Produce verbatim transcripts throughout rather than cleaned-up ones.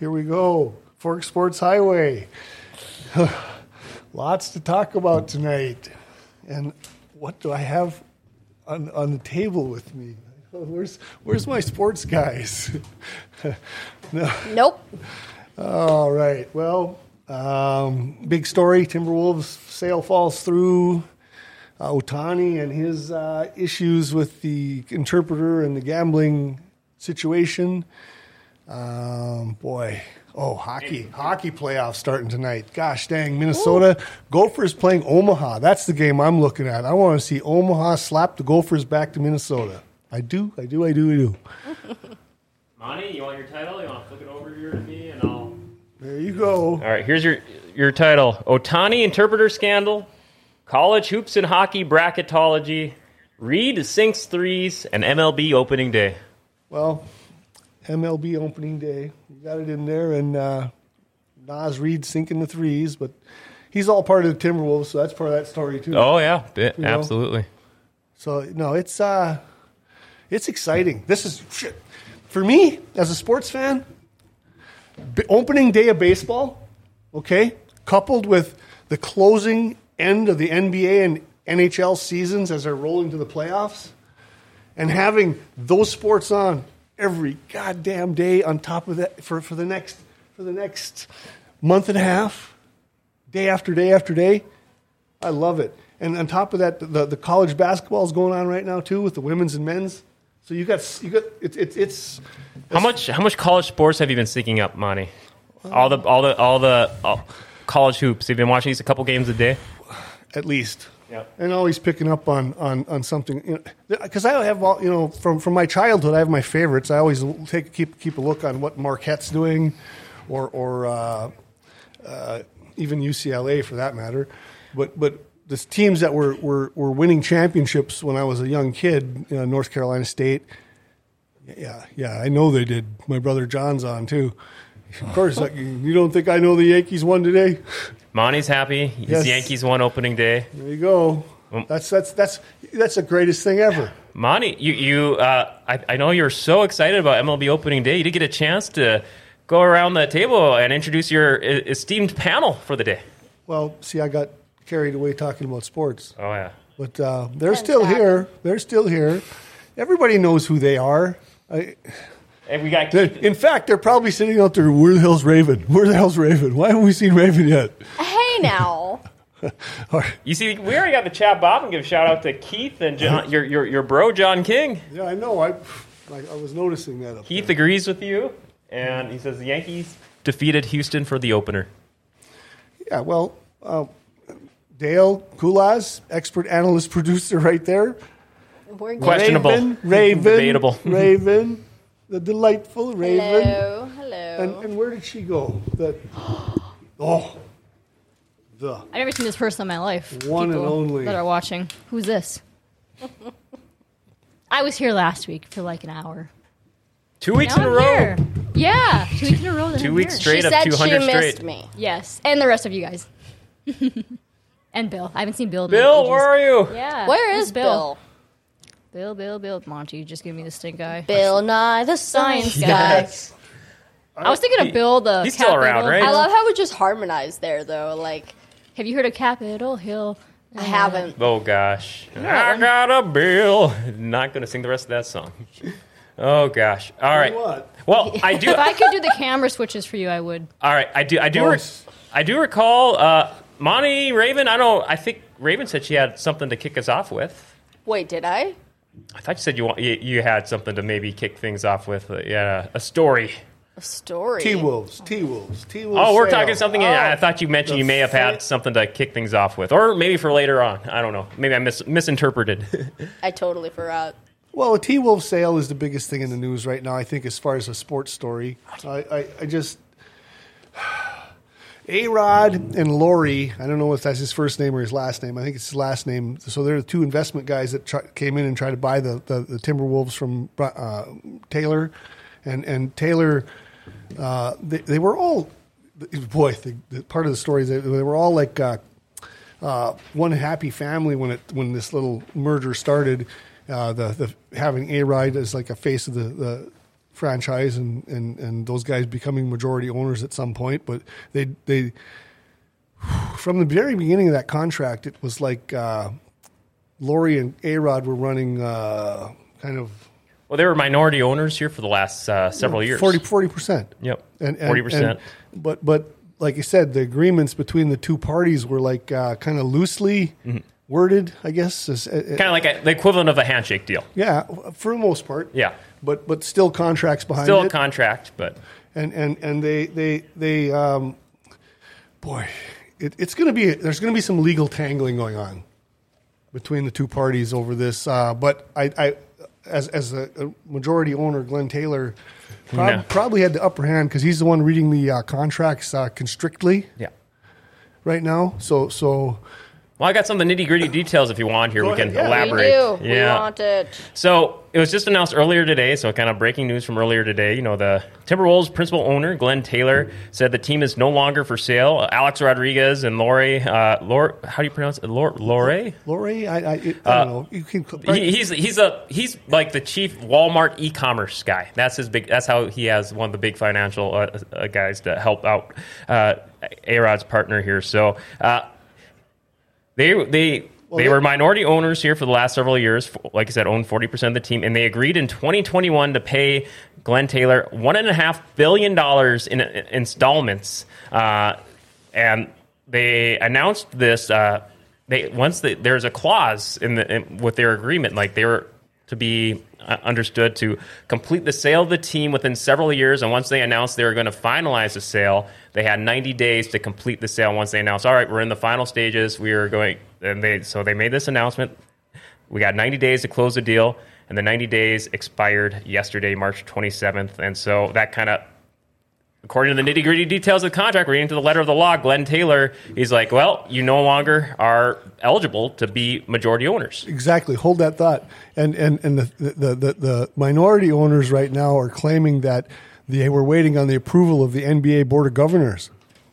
here we go. Fork Sports Highway. Lots to talk about tonight. And what do I have on, on the table with me? Where's where's my sports guys? No. Nope. All right. Well, um, big story. Timberwolves sale falls through. Uh, Ohtani and his uh, issues with the interpreter and the gambling situation. Um, boy. Oh, hockey. Hockey playoffs starting tonight. Gosh dang, Minnesota. Ooh. Gophers playing Omaha. That's the game I'm looking at. I want to see Omaha slap the Gophers back to Minnesota. I do, I do, I do, I do. Monty, you want your title? You want to flip it over here to me and I'll... There you go. All right, here's your, your title. Ohtani Interpreter Scandal, College Hoops and Hockey Bracketology, Reed sinks threes, and M L B Opening Day. Well, M L B Opening Day. You got it in there, and uh, Naz Reed sinking the threes, but he's all part of the Timberwolves, so that's part of that story too. Oh yeah, it, absolutely. Know? So no, it's uh, it's exciting. This is shit. For me as a sports fan. B- opening day of baseball, okay, coupled with the closing end of the N B A and N H L seasons as they're rolling to the playoffs, and having those sports on every goddamn day on top of that for, for the next for the next month and a half, day after day after day, I love it. And on top of that, the, the college basketball is going on right now too with the women's and men's. So you got you got it, it, it's how much how much college sports have you been seeking up, Monty? All the all the all the all, college hoops. You've been watching these a couple games a day, at least. Yeah, and always picking up on on, on something, because you know, I have all you know from, from my childhood. I have my favorites. I always take keep keep a look on what Marquette's doing, or or uh, uh, even U C L A for that matter. But but the teams that were, were, were winning championships when I was a young kid, you know, North Carolina State. Yeah, yeah, I know they did. My brother John's on too. Of course, like, you don't think I know the Yankees won today? Monty's happy. His yes. Yankees won opening day. There you go. That's that's that's that's the greatest thing ever. Monty, you you uh, I, I know you're so excited about M L B opening day. You did get a chance to go around the table and introduce your esteemed panel for the day. Well, see, I got carried away talking about sports. Oh yeah, but uh, they're still here. They're still here. Everybody knows who they are. I, and we got. In fact, they're probably sitting out there. Where the hell's Raven? Where the hell's Raven? Why haven't we seen Raven yet? Hey now. Right. You see, we already got the chat Bob and give a shout out to Keith and John, your your your bro John King. Yeah, I know. I I, I was noticing that. Up Keith there. agrees with you, and he says the Yankees defeated Houston for the opener. Yeah, well. Uh, Dale Kulaz, expert analyst producer right there. We're Questionable. Raven, Raven, Debatable. Raven, the delightful Raven. Hello, hello. And, and where did she go? The, oh, the. I've never seen this person in my life. One and only. That are watching. Who's this? I was here last week for like an hour. Two weeks now in I'm a row. Here. Yeah, two weeks in a row. Two weeks straight she of said two hundred she straight. Missed me. Yes, and the rest of you guys. And Bill. I haven't seen Bill in Bill, ages. where are you? Yeah. Where is Bill? Bill? Bill, Bill, Bill. Monty, just give me the stink eye. Bill Nye, the science guy. Yes. I was thinking of Bill the He's still Capitol around, right? I love how we just harmonize there, though. Like, have you heard of Capitol Hill? I haven't. Oh, gosh. I got a bill. Not going to sing the rest of that song. Oh, gosh. All right. What? Well, I do. If I could do the camera switches for you, I would. All right. I do. I do. Re- I do recall uh, Monty Raven. I don't. I think Raven said she had something to kick us off with. Wait, did I? I thought you said you want, you, you had something to maybe kick things off with. Uh, yeah, a story. A story. T-Wolves. T-Wolves. T-Wolves. Oh, we're sale. talking something. Oh. I thought you mentioned The you may have had fa- something to kick things off with, or maybe for later on. I don't know. Maybe I mis- misinterpreted. I totally forgot. Well, a T-Wolves sale is the biggest thing in the news right now, I think, as far as a sports story. I, I, I just... A-Rod and Laurie, I don't know if that's his first name or his last name. I think it's his last name. So they're the two investment guys that try, came in and tried to buy the, the, the Timberwolves from uh, Taylor. And, and Taylor, uh, they, they were all... Boy, the, the part of the story is they, they were all like uh, uh, one happy family when it when this little merger started. Uh, the, the having A-Rod as like a face of the, the franchise and, and, and those guys becoming majority owners at some point. But they they from the very beginning of that contract, it was like uh, Laurie and A-Rod were running uh, kind of. Well, they were minority owners here for the last uh, several you know, years. forty percent. Yep. And, and, forty percent. And, but but like you said, the agreements between the two parties were like uh, kind of loosely mm-hmm. worded, I guess. As, uh, kind of like a, the equivalent of a handshake deal. Yeah, for the most part. Yeah. But but still contracts behind still it. Still a contract, but and and and they they they um, boy, it, it's going to be there's going to be some legal tangling going on between the two parties over this. Uh, but I, I as as a, a majority owner, Glenn Taylor prob- no. probably had the upper hand because he's the one reading the uh, contracts uh, constrictly. Yeah. Right now, so so. Well, I got some of the nitty gritty details if you want here. Go we ahead. can Yeah. elaborate. We do. Yeah. We want it. So it was just announced earlier today, so kind of breaking news from earlier today. You know, the Timberwolves principal owner, Glenn Taylor, said the team is no longer for sale. Alex Rodriguez and Lori, uh, Lori, how do you pronounce it? Lori? Lori? Lori, I, I, I don't Uh, know. You can, He, he's he's a he's like the chief Walmart e-commerce guy. That's his big. That's how he has one of the big financial uh, uh, guys to help out uh, A-Rod's partner here. So uh, they they. Well, they they- were minority owners here for the last several years. Like I said, owned forty percent of the team, and they agreed in twenty twenty-one to pay Glenn Taylor one and a half billion dollars in, in installments. Uh, and they announced this. Uh, they once they, there's a clause in the in, with their agreement, like they were to be uh, understood to complete the sale of the team within several years. And once they announced they were going to finalize the sale, they had ninety days to complete the sale. Once they announced, all right, we're in the final stages, we are going, and they so they made this announcement. We got ninety days to close the deal, and the ninety days expired yesterday, March twenty-seventh. And so that kind of, according to the nitty-gritty details of the contract, reading to the letter of the law, Glenn Taylor, he's like, well, you no longer are eligible to be majority owners. Exactly. Hold that thought. And and and the the, the, the minority owners right now are claiming that they were waiting on the approval of the N B A Board of Governors.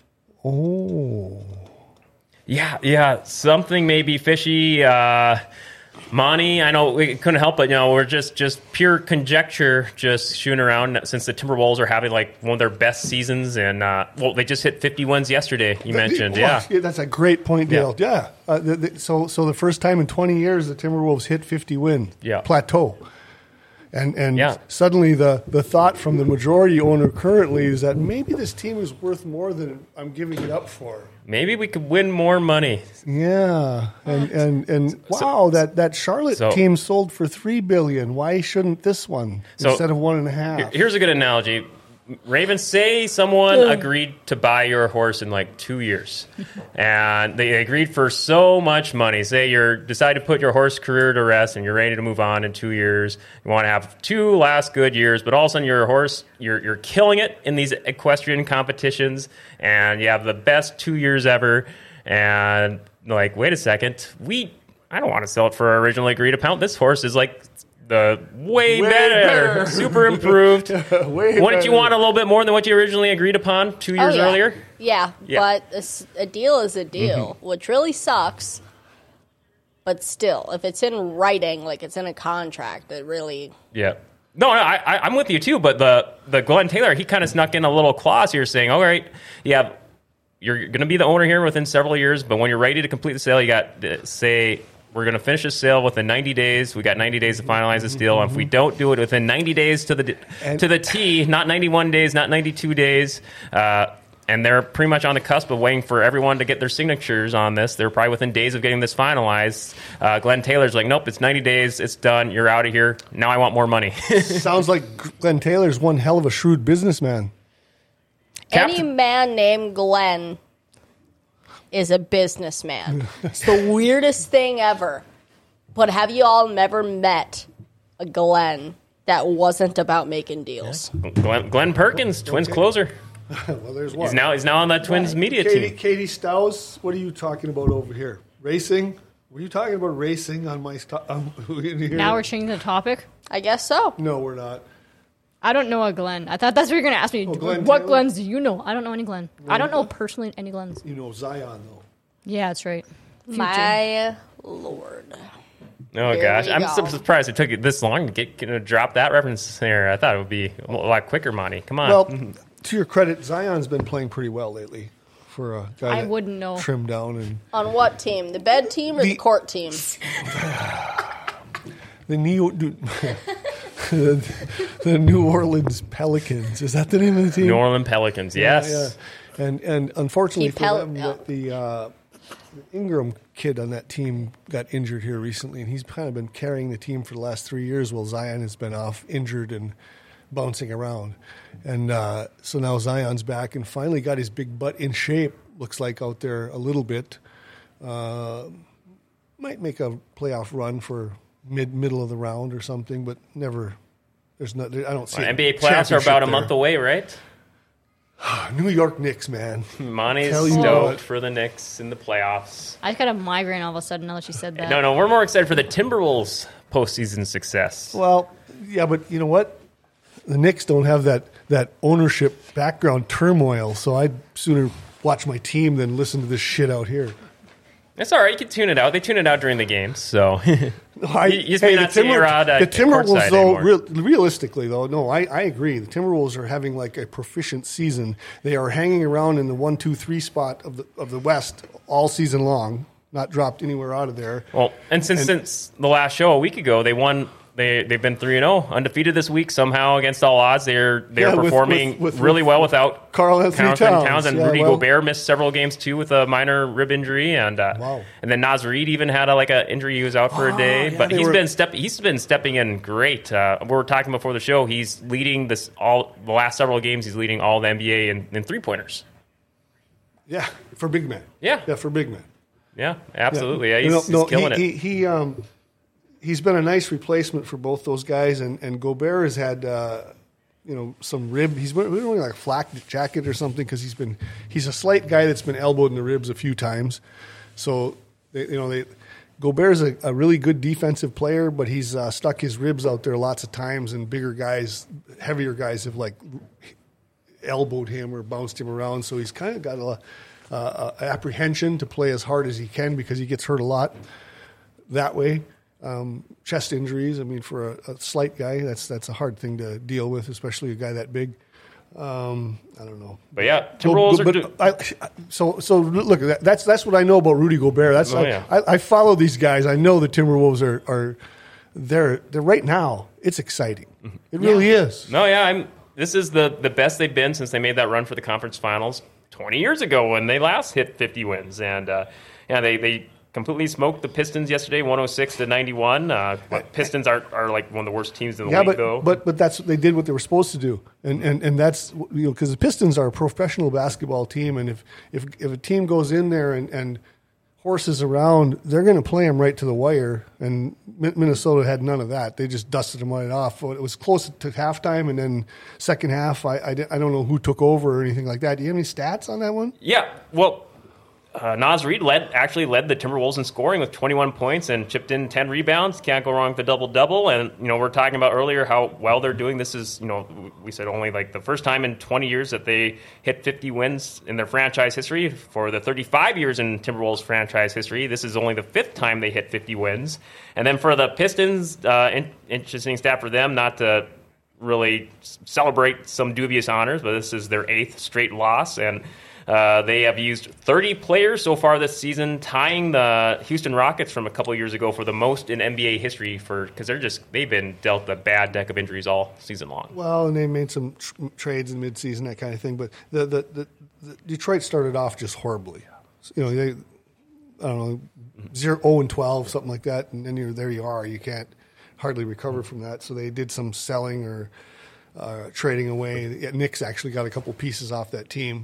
Oh. Yeah, yeah, something may be fishy. Uh, Monty, I know we couldn't help it. You know, we're just just pure conjecture, just shooting around since the Timberwolves are having like one of their best seasons, and uh, well, they just hit fifty wins yesterday. You mentioned, yeah, that's a great point, Dale. Yeah. Yeah. Uh, the, the, so so the first time in twenty years the Timberwolves hit fifty win Yeah. plateau. And and Yeah. suddenly the, the thought from the majority owner currently is that maybe this team is worth more than I'm giving it up for. maybe we could win more money. Yeah, and and, and wow, that, that Charlotte so- team sold for three billion. Why shouldn't this one So- instead of one and a half? Here's a good analogy. Ravens, say someone agreed to buy your horse in like two years, and they agreed for so much money. Say you decide to put your horse career to rest, and you're ready to move on in two years. You want to have two last good years, but all of a sudden your horse, you're you're killing it in these equestrian competitions, and you have the best two years ever. And like, wait a second, we I don't want to sell it for our originally agreed upon. This horse is like the way, Way better, better. super improved. Way Wouldn't you better. want a little bit more than what you originally agreed upon two years oh, yeah. earlier? Yeah, Yeah. but a, s- a deal is a deal, Mm-hmm. which really sucks. But still, if it's in writing, like it's in a contract, it really. Yeah. No, no, I, I, I'm with you too. But the the Glenn Taylor, he kind of snuck in a little clause here, saying, "All right, yeah, you're going to be the owner here within several years, but when you're ready to complete the sale, you got to say." We're going to finish the sale within ninety days. We got ninety days to finalize this deal. And if we don't do it within ninety days to the And- to the T, not ninety-one days, not ninety-two days, uh, and they're pretty much on the cusp of waiting for everyone to get their signatures on this. They're probably within days of getting this finalized. Uh, Glenn Taylor's like, nope, it's ninety days. It's done. You're out of here. Now I want more money. Sounds like Glenn Taylor's one hell of a shrewd businessman. Any Captain- man named Glenn is a businessman. It's the weirdest thing ever. But have you all never met a Glenn that wasn't about making deals? Glenn, Glenn Perkins, Twins closer. Well, there's one. He's now he's now on that Twins media Katie, team. Katie Stouse, what are you talking about over here? Racing? Were you talking about racing on my st- um, in here? Now we're changing the topic. I guess so. No, we're not. I don't know a Glenn. I thought that's what you're going to ask me. Oh, Glenn what Taylor? Glens do you know? I don't know any Glenn. I don't know personally any Glens. You know Zion, though. Yeah, that's right. Future. My lord. Oh Here gosh, we I'm go. so surprised it took you this long to get to drop that reference there. I thought it would be a lot quicker, Monty. Come on. Well, to your credit, Zion's been playing pretty well lately for a guy I that wouldn't know. trimmed down and On what team? The bed team or the, The- court team? the New the New Orleans Pelicans. Is that the name of the team? New Orleans Pelicans, yes. Yeah, yeah. And and unfortunately He for pel- them, yeah. the, the, uh, the Ingram kid on that team got injured here recently, and he's kind of been carrying the team for the last three years while Zion has been off injured and bouncing around. And uh, so now Zion's back and finally got his big butt in shape, looks like, out there a little bit. Uh, might make a playoff run for mid middle of the round or something, but never. There's not. I don't see. Well, N B A playoffs are about a month away, right? New York Knicks, man. Monty's Tell you stoked what. for the Knicks in the playoffs. I just got a migraine all of a sudden now that you said that. No, no, we're more excited for the Timberwolves postseason success. Well, yeah, but you know what? The Knicks don't have that, that ownership background turmoil, so I'd sooner watch my team than listen to this shit out here. It's all right. You can tune it out. They tune it out during the games, so I, You- you just may not see A-Rod, uh, the Timberwolves, courtside though, anymore. real, realistically, though, no, I, I agree. The Timberwolves are having like a proficient season. They are hanging around in the one, two, three spot of the of the West all season long, not dropped anywhere out of there. well, and since And- since the last show a week ago, they won. They they've been three and zero, undefeated this week somehow against all odds. They're they're Yeah, with- performing with- with- really well without Carl Anthony Towns. and Yeah, Rudy well- Gobert missed several games too with a minor rib injury, and uh, Wow. and then Naz Reid even had a, like a injury. He was out for a Oh, day, yeah, but they he's were- been step he's been stepping in great. Uh, we were talking before the show. He's leading this all the last several games. He's leading all the N B A in, in three pointers. Yeah, for big men. Yeah. Yeah, for big men. Yeah, absolutely. Yeah, he's, No, he's no, killing he, it. He, he, um, he's been a nice replacement for both those guys, and, and Gobert has had, uh, you know, some rib. He's been wearing like a flak jacket or something because he's been he's a slight guy that's been elbowed in the ribs a few times. So, they, you know, they Gobert's a, a really good defensive player, but he's uh, stuck his ribs out there lots of times, and bigger guys, heavier guys have like elbowed him or bounced him around. So he's kind of got a Uh, uh, apprehension to play as hard as he can because he gets hurt a lot that way. Um, chest injuries, I mean, for a, a slight guy, that's that's a hard thing to deal with, especially a guy that big. Um, I don't know. But yeah, So, Timberwolves are but, do- I, so so look, that, that's that's what I know about Rudy Gobert. That's Oh, I, yeah. I, I follow these guys. I know the Timberwolves are are they're they're right now. It's exciting. It really is. No, yeah, I'm. This is the the best they've been since they made that run for the conference finals twenty years ago when they last hit fifty wins, and uh, yeah, they they completely smoked the Pistons yesterday, one oh six to ninety-one. Uh, but Pistons are are like one of the worst teams in the Yeah, league, but, though. but but that's they did what they were supposed to do, and and, and that's you know because the Pistons are a professional basketball team, and if if if a team goes in there and, and horses around, they're going to play them right to the wire. And Min- Minnesota had none of that; they just dusted them right off. It was close to halftime, and then second half, I I, di- I don't know who took over or anything like that. Do you have any stats on that one? Yeah, well, uh, Naz Reid led actually led the Timberwolves in scoring with twenty-one points and chipped in ten rebounds. Can't go wrong with the double double. And you know, we we're talking about earlier how well they're doing. This is you know we said only like the first time in twenty years that they hit fifty wins in their franchise history. For the thirty-five years in Timberwolves franchise history, this is only the fifth time they hit fifty wins. And then for the Pistons, uh, in, interesting stat for them, not to really celebrate some dubious honors, but this is their eighth straight loss, and uh, they have used thirty players so far this season, tying the Houston Rockets from a couple years ago for the most in N B A history. For because they're just they've been dealt a bad deck of injuries all season long. Well, and they made some tr- trades in midseason, that kind of thing. But the, the, the, the Detroit started off just horribly. You know, they I don't know zero zero and twelve, something like that, and then you're there. You are. You can't hardly recover from that. So they did some selling or uh, trading away. Yeah, Knicks actually got a couple pieces off that team.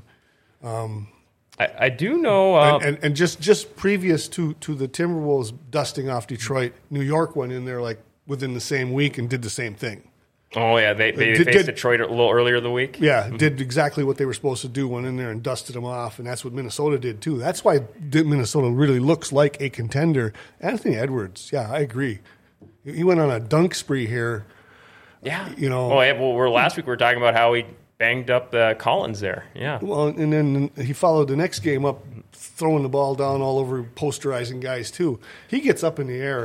I, I do know. Uh, And, and, and just, just previous to, to the Timberwolves dusting off Detroit, New York went in there like within the same week and did the same thing. oh yeah, they, they Did- faced did- Detroit a little earlier the week. Yeah, did exactly what they were supposed to do, went in there and dusted them off, and that's what Minnesota did too. That's why Minnesota really looks like a contender. Anthony Edwards, yeah, I agree. He went on a dunk spree here. Yeah, You know- Oh yeah. Well, we're last week we were talking about how he banged up uh, Collins there. Yeah. Well, and then he followed the next game up, throwing the ball down all over, posterizing guys too. He gets up in the air.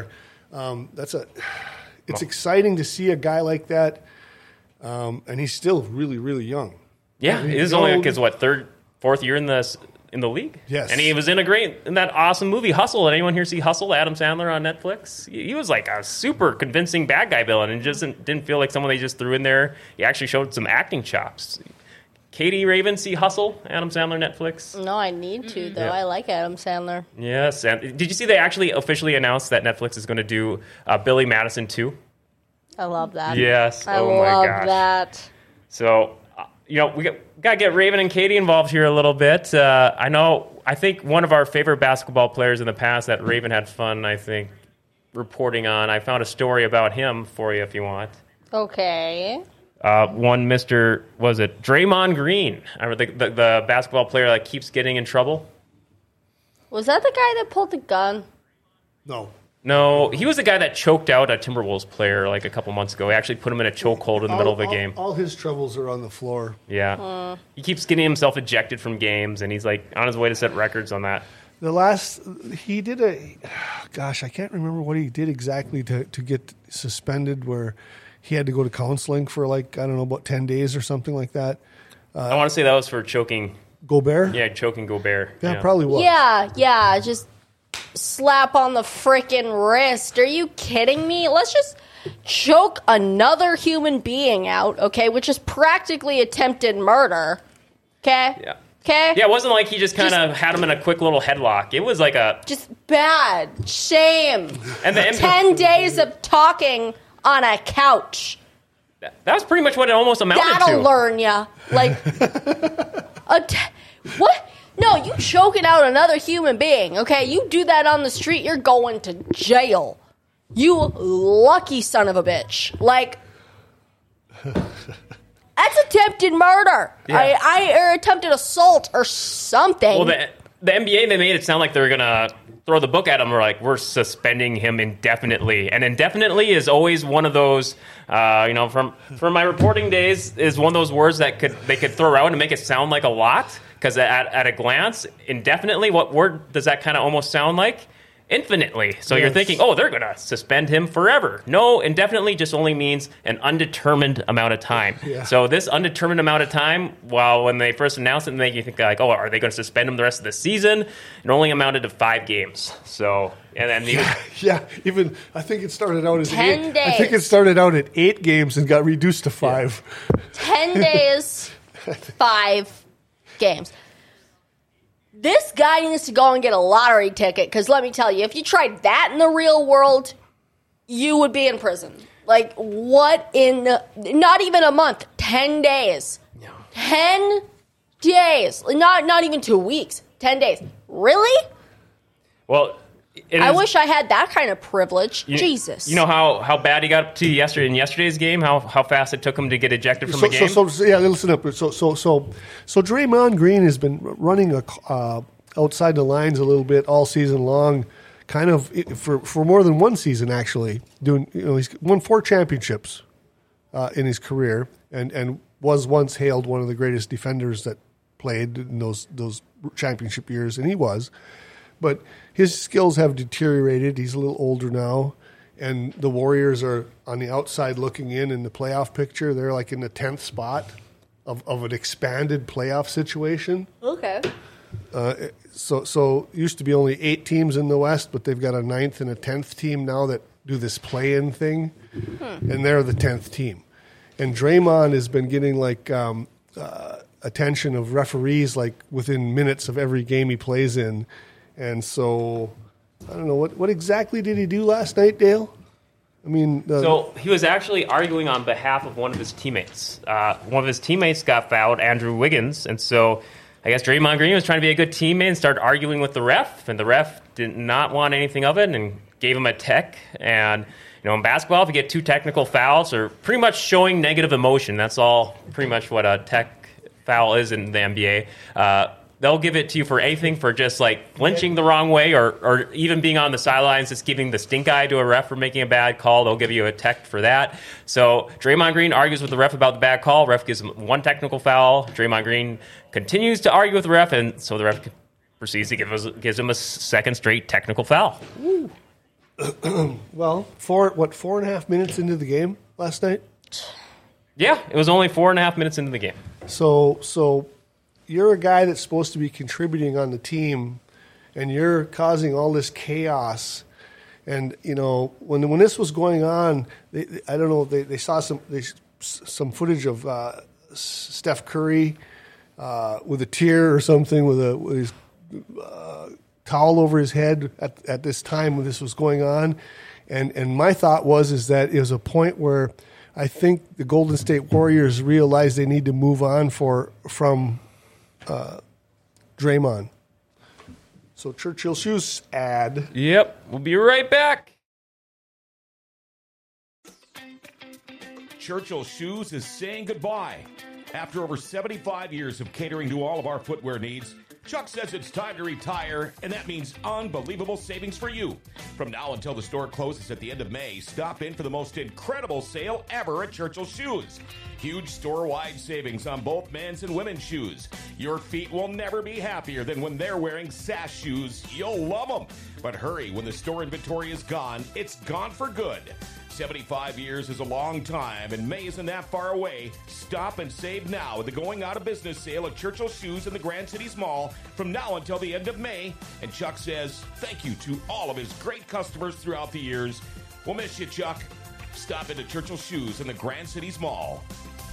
Um, that's a. It's exciting to see a guy like that, um, and he's still really, really young. Yeah, I mean, he's no- only like his what third, fourth year in the in the league. Yes. and he was in a great in that awesome movie Hustle. Did anyone here see Hustle? Adam Sandler on Netflix. He, he was like a super convincing bad guy villain, and just didn't, didn't feel like someone they just threw in there. He actually showed some acting chops. Katie Raven, see Hustle? Adam Sandler, Netflix. No, I need to though. Yeah. I like Adam Sandler. Yes, and did you see they actually officially announced that Netflix is going to do uh, Billy Madison too? I love that. Yes. I oh my love gosh. that. So, uh, you know, we got, got to get Raven and Katie involved here a little bit. Uh, I know, I think one of our favorite basketball players in the past that Raven had fun, I think, reporting on. I found a story about him for you if you want. Okay. Uh, one Mister was it Draymond Green? I remember the, the, the basketball player that keeps getting in trouble. Was that the guy that pulled the gun? No. No, he was the guy that choked out a Timberwolves player like a couple months ago. He actually put him in a chokehold in the all, middle of the all- game. All his troubles are on the floor. Yeah. He keeps getting himself ejected from games, and he's like on his way to set records on that. The last he did a, gosh, I can't remember what he did exactly to to get suspended. Where he had to go to counseling for like I don't know about ten days or something like that. I want to say that was for choking. Gobert. Yeah, choking Gobert. Yeah, probably was. Yeah, yeah. Just slap on the frickin' wrist. Are you kidding me? Let's just choke another human being out, okay? Which is practically attempted murder. Okay? Yeah. Okay? Yeah, it wasn't like he just kind of Just- had him in a quick little headlock. It was like a Just bad. Shame. and the Ten days of talking on a couch. that was pretty much what it almost amounted That'll to. learn ya. Like, a t- what? No, you choking out another human being, okay? You do that on the street, you're going to jail. You lucky son of a bitch. Like, that's attempted murder. Yeah. I, I, or attempted assault or something. Well, the the N B A, they made it sound like they were gonna throw the book at him. We're like, we're suspending him indefinitely, and indefinitely is always one of those. Uh, you know, from from my reporting days, is one of those words that could they could throw out and make it sound like a lot. Because at, at a glance, indefinitely, what word does that kind of almost sound like? Infinitely. So you're Yes. thinking, oh, they're going to suspend him forever. No, indefinitely just only means an undetermined amount of time. Yeah. So this undetermined amount of time, well, when they first announced it, they you think like, oh, are they going to suspend him the rest of the season? It only amounted to five games. So and then the, Yeah, even I think it started out as Ten eight. I think it days. started out at eight games and got reduced to five. Ten days, five games. This guy needs to go and get a lottery ticket because let me tell you, if you tried that in the real world, you would be in prison. Like, what in the, not even a month, ten days. Ten days. Not not even two weeks. Ten days. Really? well, it I is- wish I had that kind of privilege. you- Jesus. You know how, how bad he got to yesterday in yesterday's game? How how fast it took him to get ejected from So, a game? so, so, yeah, listen up. So, so, so, so, Draymond Green has been running a, uh, outside the lines a little bit all season long, kind of for for more than one season actually. Doing, you know, he's won four championships uh, in his career, and and was once hailed one of the greatest defenders that played in those those championship years, and he was. But his skills have deteriorated. He's a little older now, and the Warriors are on the outside looking in in the playoff picture. They're like in the tenth spot of, of an expanded playoff situation. Okay. So, so it used to be only eight teams in the West, but they've got a ninth and a tenth team now that do this play-in thing, and they're the tenth team. And Draymond has been getting like um, uh, attention of referees like within minutes of every game he plays in. And so, I don't know, what, what exactly did he do last night, Dale? I mean, uh, So he was actually arguing on behalf of one of his teammates. Uh, one of his teammates got fouled, Andrew Wiggins, and so I guess Draymond Green was trying to be a good teammate and started arguing with the ref, and the ref did not want anything of it and gave him a tech. And you know, in basketball, if you get two technical fouls, or pretty much showing negative emotion, that's all pretty much what a tech foul is in the N B A. Uh, They'll give it to you for anything, for just like flinching the wrong way, or or even being on the sidelines, just giving the stink eye to a ref for making a bad call. They'll give you a tech for that. So Draymond Green argues with the ref about the bad call. Ref gives him one technical foul. Draymond Green continues to argue with the ref, and so the ref proceeds to give us, gives him a second straight technical foul. Well, four what four and a half minutes into the game last night. Yeah, it was only four and a half minutes into the game. So so you're a guy that's supposed to be contributing on the team, and you're causing all this chaos. And you know when when this was going on, they, they, I don't know. They, they saw some they, some footage of uh, Steph Curry uh, with a tear or something with a with his uh, towel over his head at at this time when this was going on. And and my thought was is that it was a point where I think the Golden State Warriors realized they need to move on for from uh, Draymond. So Churchill Shoes ad. Yep, we'll be right back. Churchill Shoes is saying goodbye. After over seventy-five years of catering to all of our footwear needs, Chuck says it's time to retire, and that means unbelievable savings for you. From now until the store closes at the end of May, stop in for the most incredible sale ever at Churchill Shoes. Huge store-wide savings on both men's and women's shoes. Your feet will never be happier than when they're wearing Sash shoes. You'll love them. But hurry, when the store inventory is gone, it's gone for good. seventy-five years is a long time, and May isn't that far away. Stop and save now with the going out of business sale at Churchill Shoes in the Grand Cities Mall from now until the end of May. And Chuck says thank you to all of his great customers throughout the years. We'll miss you, Chuck. Stop into Churchill Shoes in the Grand Cities Mall.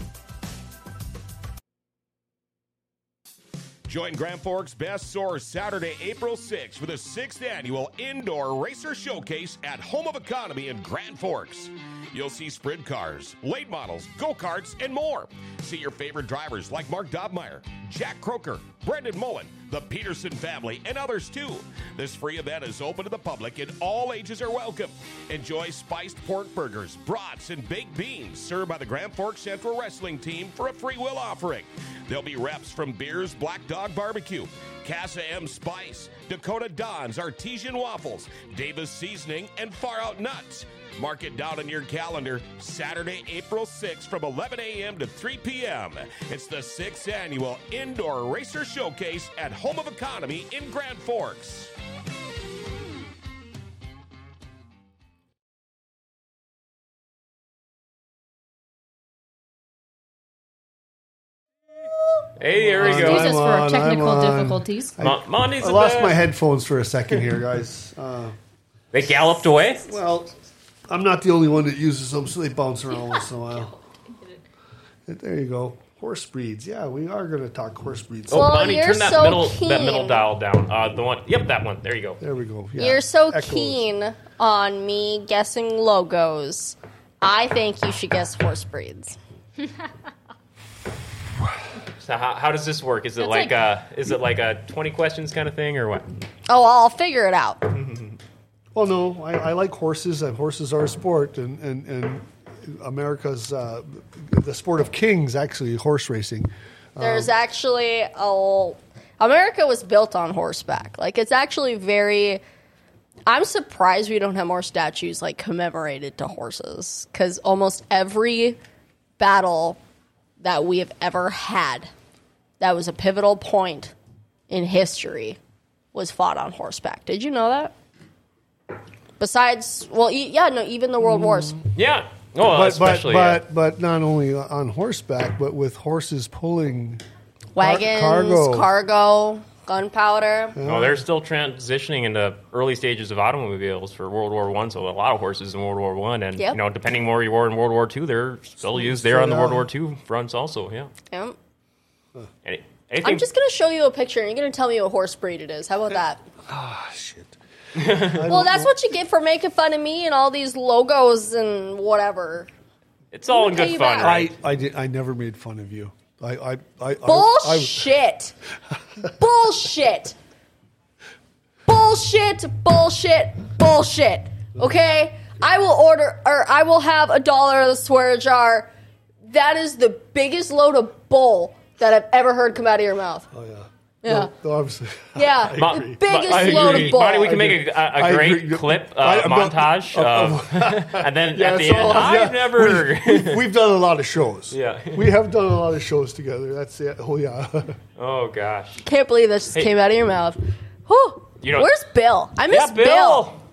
Join Grand Forks' best source Saturday, April sixth for the sixth annual Indoor Racer Showcase at Home of Economy in Grand Forks. You'll see sprint cars, late models, go-karts, and more. See your favorite drivers like Mark Dobmeyer, Jack Croker, Brendan Mullen, the Peterson family, and others too. This free event is open to the public and all ages are welcome. Enjoy spiced pork burgers, brats, and baked beans served by the Grand Forks Central Wrestling Team for a free will offering. There'll be reps from Beers Black Dog Barbecue, Casa M Spice, Dakota Don's Artesian Waffles, Davis Seasoning, and Far Out Nuts. Mark it down on your calendar, Saturday, April sixth from eleven a.m. to three p.m. It's the sixth annual Indoor Racer Showcase at Home of Economy in Grand Forks. Hey, there we Excuse go. us I'm for on, technical I'm on. difficulties. Mo- Monty's I the lost best. my headphones for a second here, guys. Uh, They galloped away? well, I'm not the only one that uses them, so they bounce around once in a while. There you go. Horse breeds. Yeah, we are going to talk horse breeds. Oh, Well, Bonnie, you're turn that so middle keen. that middle dial down. Uh, the one. Yep, that one. There you go. There we go. Yeah. You're so Echoes. keen on me guessing logos. I think you should guess horse breeds. So how, how does this work? Is it That's like, like- uh is it like a twenty questions kind of thing or what? Oh, I'll figure it out. Well, no, I, I like horses, and horses are a sport, and, and, and America's, uh, the sport of kings, actually, horse racing. There's actually a. America was built on horseback. Like, it's actually very. I'm surprised we don't have more statues, like, commemorated to horses. Because almost every battle that we have ever had that was a pivotal point in history was fought on horseback. Did you know that? Besides, well, e- yeah, no, even the World Wars. Yeah. Oh, But, especially. but, uh, but, but not only on horseback, but with horses pulling Wagons, cargo. cargo, gunpowder. oh, they're still transitioning into early stages of automobiles for World War One. So a lot of horses in World War One, and Yep. you know, depending where you were in World War Two, they're still used there on the World War Two fronts also. Yeah. Yep. Any, anything? I'm just going to show you a picture, and you're going to tell me what horse breed it is. How about that? Ah, shit. Well, that's what you get for making fun of me and all these logos and whatever. It's all in Let me good tell you fun, that. right? I, I, did, I never made fun of you. I, I, I, I, I, Bullshit. Bullshit. Bullshit. Bullshit. Bullshit. Okay? I will order, or I will have a dollar of the swear jar. That is the biggest load of bull that I've ever heard come out of your mouth. oh, yeah. Yeah. No, no, obviously. Yeah. I Mo- agree. The biggest I load agree. of bull. Bonnie, we can I make a, a, I a great agree. clip uh, I- I'm not- montage, uh, of, and then Yeah, at the so, end, yeah, I've never. We've, we've done a lot of shows. Yeah. We have done a lot of shows together. That's it. Oh, yeah. Oh gosh. Can't believe that just Hey. came out of your mouth. Whew. You know- Where's Bill? I miss Yeah, Bill.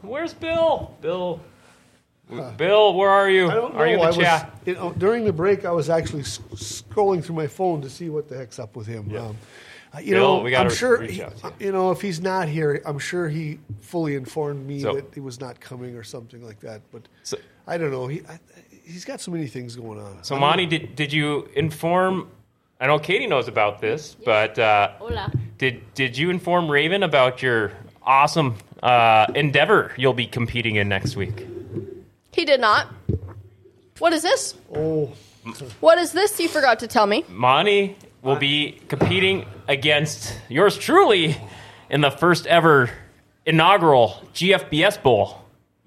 Where's Bill? Bill. Bill, where are you? I don't know. Are you in the I was, chat? you know, during the break, I was actually s- scrolling through my phone to see what the heck's up with him. Yeah. Um, uh, you Bill, know, we gotta I'm sure. reach He, out to you know, if he's not here, I'm sure he fully informed me So- that he was not coming or something like that. But So- I don't know. He I, he's got so many things going on. So, I don't Monty, know. did did you inform? I know Katie knows about this, but uh, Hola. did did you inform Raven about your awesome uh, endeavor you'll be competing in next week? He did not. What is this? Oh, What is this you forgot to tell me? Monty will be competing against yours truly in the first ever inaugural G F B S Bowl.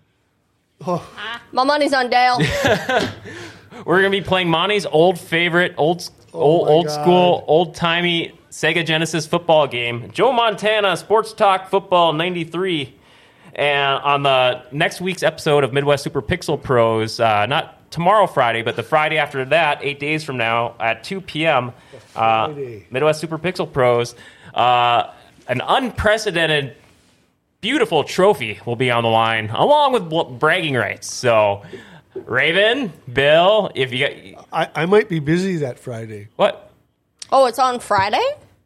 My money's on Dale. We're gonna be playing Monty's old favorite, old old, my old God. school, old timey Sega Genesis football game, Joe Montana Sports Talk Football ninety-three. And on the next week's episode of Midwest Super Pixel Pros, uh, not tomorrow Friday, but the Friday after that, eight days from now at two p.m., uh, Friday. Midwest Super Pixel Pros, uh, an unprecedented, beautiful trophy will be on the line, along with bl- bragging rights. So, Raven, Bill, if you got I, I might be busy that Friday. what, Oh, it's on Friday?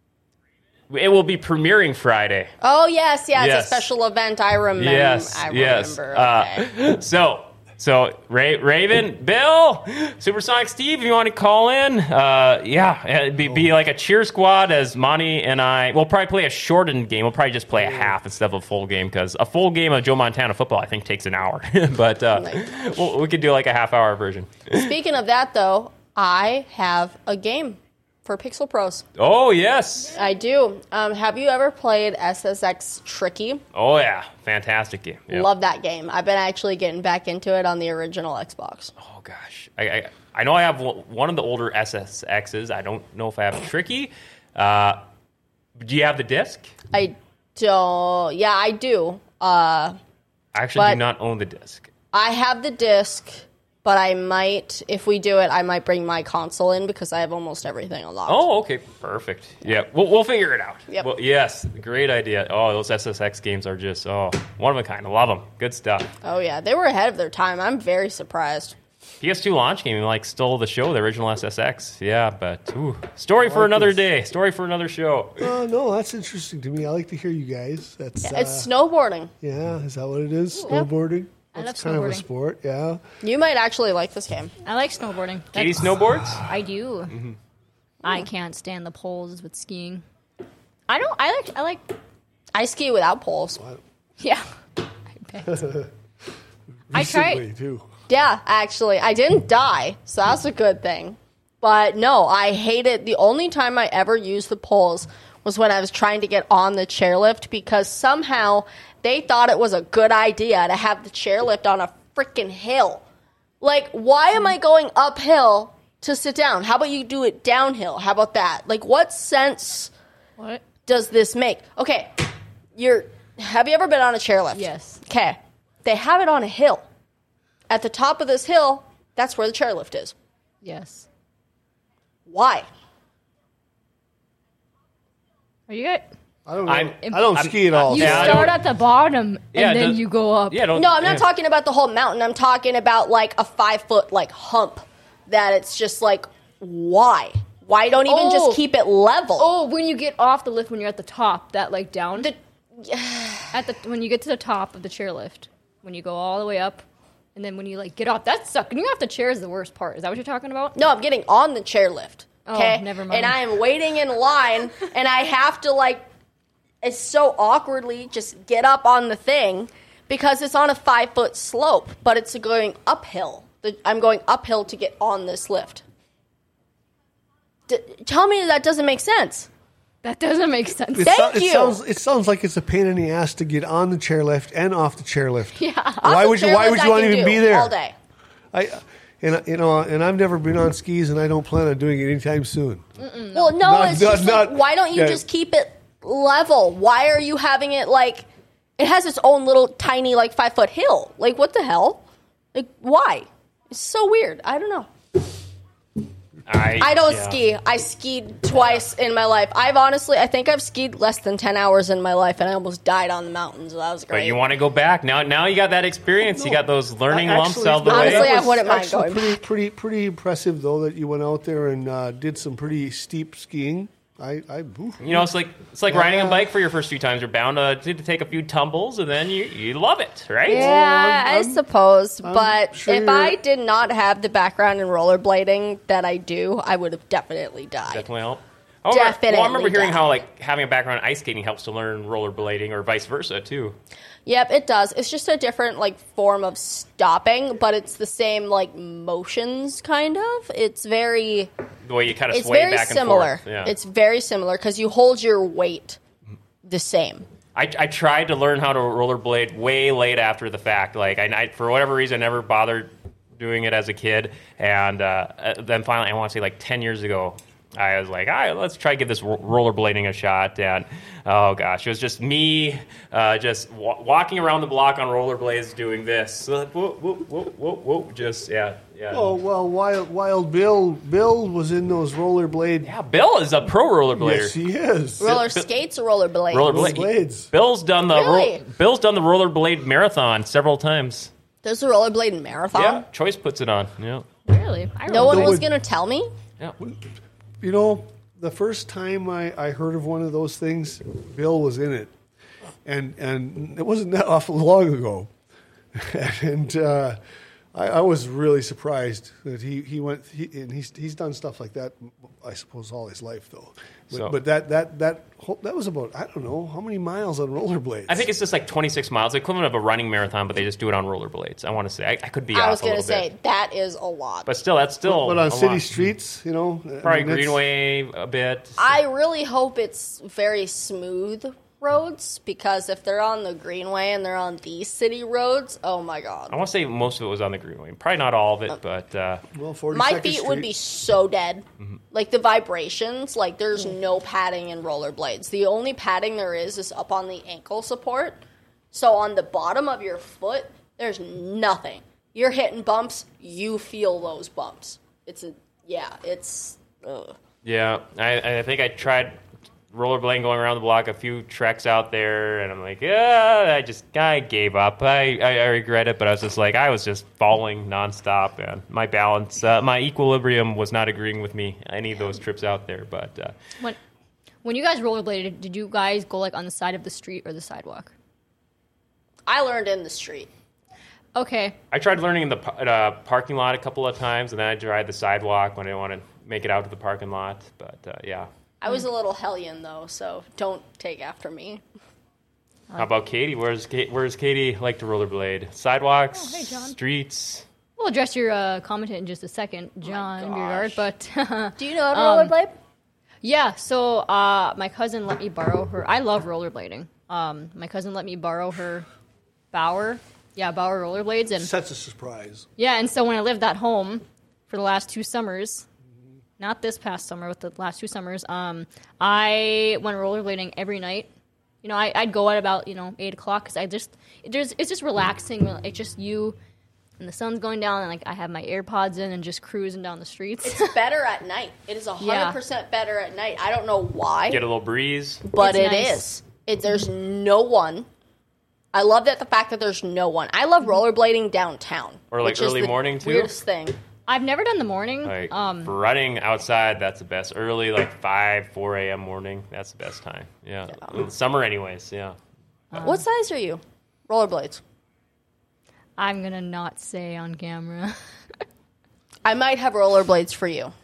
it will be premiering Friday. Oh, yes, yeah, it's Yes. a special event. I remember. Yes, I yes. remember. Uh, Okay. so, so Ra- Raven, Bill, Supersonic Steve, if you want to call in, uh, yeah, it'd be, be like a cheer squad as Monty and I. We'll probably play a shortened game. We'll probably just play a half instead of a full game because a full game of Joe Montana football I think takes an hour. but uh, Nice. we'll, we could do like a half hour version. Speaking of that, though, I have a game for Pixel Pros. Oh yes, I do. Um, have you ever played S S X Tricky? oh yeah, fantastic game. Yep. Love that game. I've been actually getting back into it on the original Xbox. Oh gosh, I, I I know I have one one of the older S S Xs. I don't know if I have Tricky. Uh, do you have the disc? I don't. Yeah, I do. Uh, I actually do But- not own the disc. I have the disc, but I might, if we do it, I might bring my console in because I have almost everything unlocked. Oh, okay, perfect. Yeah, we'll, we'll figure it out. Yep. Well, yes, great idea. Oh, those S S X games are just oh one of a kind. I love them. Good stuff. Oh, yeah. They were ahead of their time. I'm very surprised. P S two launch game like stole the show, the original S S X. Yeah, but ooh, story for another this. day. Story for another show. Oh no, that's interesting to me. I like to hear you guys. That's uh, It's snowboarding. yeah. Is that what it is? Yeah. Snowboarding. I That's love kind of a snowboarding. sport. Yeah. You might actually like this game. I like snowboarding. Katie That's- snowboards. I do. I can't stand the poles with skiing. I don't. I like. I like. I ski without poles. Yeah. I bet. I tried. Recently, too. Yeah, actually. I didn't die, so that's a good thing. But no, I hate it. The only time I ever used the poles was when I was trying to get on the chairlift because somehow they thought it was a good idea to have the chairlift on a freaking hill. Like, why am I going uphill to sit down? How about you do it downhill? How about that? Like, what sense What? does this make? Okay, you're. Have you ever been on a chairlift? Yes. Okay, they have it on a hill. At the top of this hill, that's where the chairlift is. Yes. Why? Are you good? I don't know. I'm- I don't I'm- ski at all. You Yeah, I start don't- at the bottom and Yeah, then the- you go up. Yeah, don't. No, I'm not yeah. talking about the whole mountain. I'm talking about like a five foot like hump that it's just like, why? Why don't even Oh. just keep it level? Oh, when you get off the lift, when you're at the top, that like down. The- at the when you get to the top of the chairlift, when you go all the way up, and then when you like get off, that sucks. Getting off the chair is the worst part. Is that what you're talking about? No, I'm getting on the chairlift. Oh, Okay, never mind. And I am waiting in line, and I have to like, it's so awkwardly just get up on the thing because it's on a five foot slope, but it's going uphill. The, I'm going uphill to get on this lift. D- tell me that doesn't make sense. That doesn't make sense. It, Thank so- it you. sounds it sounds like it's a pain in the ass to get on the chairlift and off the chairlift. Yeah. Why Off would the you? Why chairlift would I you want to can even do be there? all day? I and you know, and I've never been on skis, and I don't plan on doing it anytime soon. Well, no, Not- it's not- just like, not- why don't you yeah. just keep it level? Why are you having it like it has its own little tiny like five foot hill? Like what the hell? Like why? It's so weird. I don't know. I, I don't yeah. ski. I skied twice in my life. I've honestly, I think I've skied less than ten hours in my life, and I almost died on the mountains. So that was great. But you want to go back now? Now you got that experience. You got those learning I- lumps actually, out of the that Honestly, way. I was wouldn't mind actually going pretty, back. pretty, pretty impressive though that you went out there and uh, did some pretty steep skiing. I, I oof. You know, it's like it's like Yeah. riding a bike for your first few times. You're bound to, to take a few tumbles, and then you, you love it, right? Yeah, I'm- I suppose. I'm but sure if you're- I did not have the background in rollerblading that I do, I would have definitely died. Definitely help. I remember, Definitely well, I remember hearing die. how like having a background in ice skating helps to learn rollerblading, or vice versa too. Yep, it does. It's just a different like form of stopping, but it's the same like motions kind of. It's very The way you kind of it's sway very back and similar. forth. Yeah. It's very similar because you hold your weight the same. I, I tried to learn how to rollerblade way late after the fact. Like I, I for whatever reason, I never bothered doing it as a kid, and uh, then finally, I want to say like ten years ago, I was like, all right, let's try to give this ro- rollerblading a shot. And oh gosh, it was just me uh, just wa- walking around the block on rollerblades doing this. So, whoa, whoa, whoa, whoa, whoa, just yeah, yeah. Oh well, Wild Wild Bill Bill was in those rollerblade. Yeah, Bill is a pro rollerblader. Yes, he is. Roller Bill- skates or rollerblades? Rollerblade. Rollerblades. Bill's done the Really? ro- Bill's done the rollerblade marathon several times. There's a rollerblade marathon. Yeah, Choice puts it on. Yeah, Really? I No one Though was it- going to tell me. yeah. You know, the first time I, I heard of one of those things, Bill was in it, and and it wasn't that awful long ago, and uh, I, I was really surprised that he he went he, and he's he's done stuff like that. I suppose all his life though, but, So- but that that that whole, that was about I don't know how many miles on rollerblades. I think it's just like twenty-six miles, the equivalent of a running marathon, but they just do it on rollerblades. I want to say. I, I could be I off was a going to little say bit. that is a lot. But still, that's still but on a city lot. streets, you know, I Probably mean, it's- Greenway a bit. I really hope it's very smooth roads because if they're on the Greenway and they're on these city roads, oh my god. I want to say most of it was on the Greenway. Probably not all of it, but uh, Well, forty-second My feet would Street. be so dead. Mm-hmm. Like the vibrations, like there's no padding in rollerblades. The only padding there is is up on the ankle support. So on the bottom of your foot, there's nothing. You're hitting bumps, you feel those bumps. It's a yeah, it's ugh. yeah, I, I think I tried rollerblading going around the block, a few treks out there, and I'm like, yeah, I just I gave up. I, I, I regret it, but I was just like, I was just falling nonstop, and my balance, uh, my equilibrium was not agreeing with me any of those trips out there. But uh, When, when you guys rollerbladed, did you guys go like on the side of the street or the sidewalk? I learned in the street. Okay. I tried learning in the pa- uh, parking lot a couple of times, and then I tried the sidewalk when I didn't want to make it out to the parking lot. But uh, yeah. I was a little hellion though, so don't take after me. How about Katie? Where's Ka- where's Katie like to rollerblade? Sidewalks, Oh, hey, John. streets. We'll address your uh, comment in just a second, John Beard, but Do you know how to Um, rollerblade? yeah. So uh, my cousin let me borrow her. I love rollerblading. Um, my cousin let me borrow her Bauer, yeah, Bauer rollerblades, and Such a surprise. yeah. And so when I lived at home for the last two summers, not this past summer, but the last two summers, um, I went rollerblading every night. You know, I, I'd go at about you know eight o'clock because I just there's it's just relaxing. It's just you. And the sun's going down, and like I have my AirPods in and just cruising down the streets. It's better at night. It is one hundred percent better at night. I don't know why. Get a little breeze. But It's it nice. is. It, there's no one. I love that the fact that there's no one. I love rollerblading downtown. Or, like, which is early the morning, too? Weirdest thing. I've never done the morning. Like um, for running outside, that's the best. Early, like five, four a.m. morning, that's the best time. Yeah, In summer, anyways. Yeah, What size are you? Rollerblades. I'm gonna not say on camera. I might have rollerblades for you.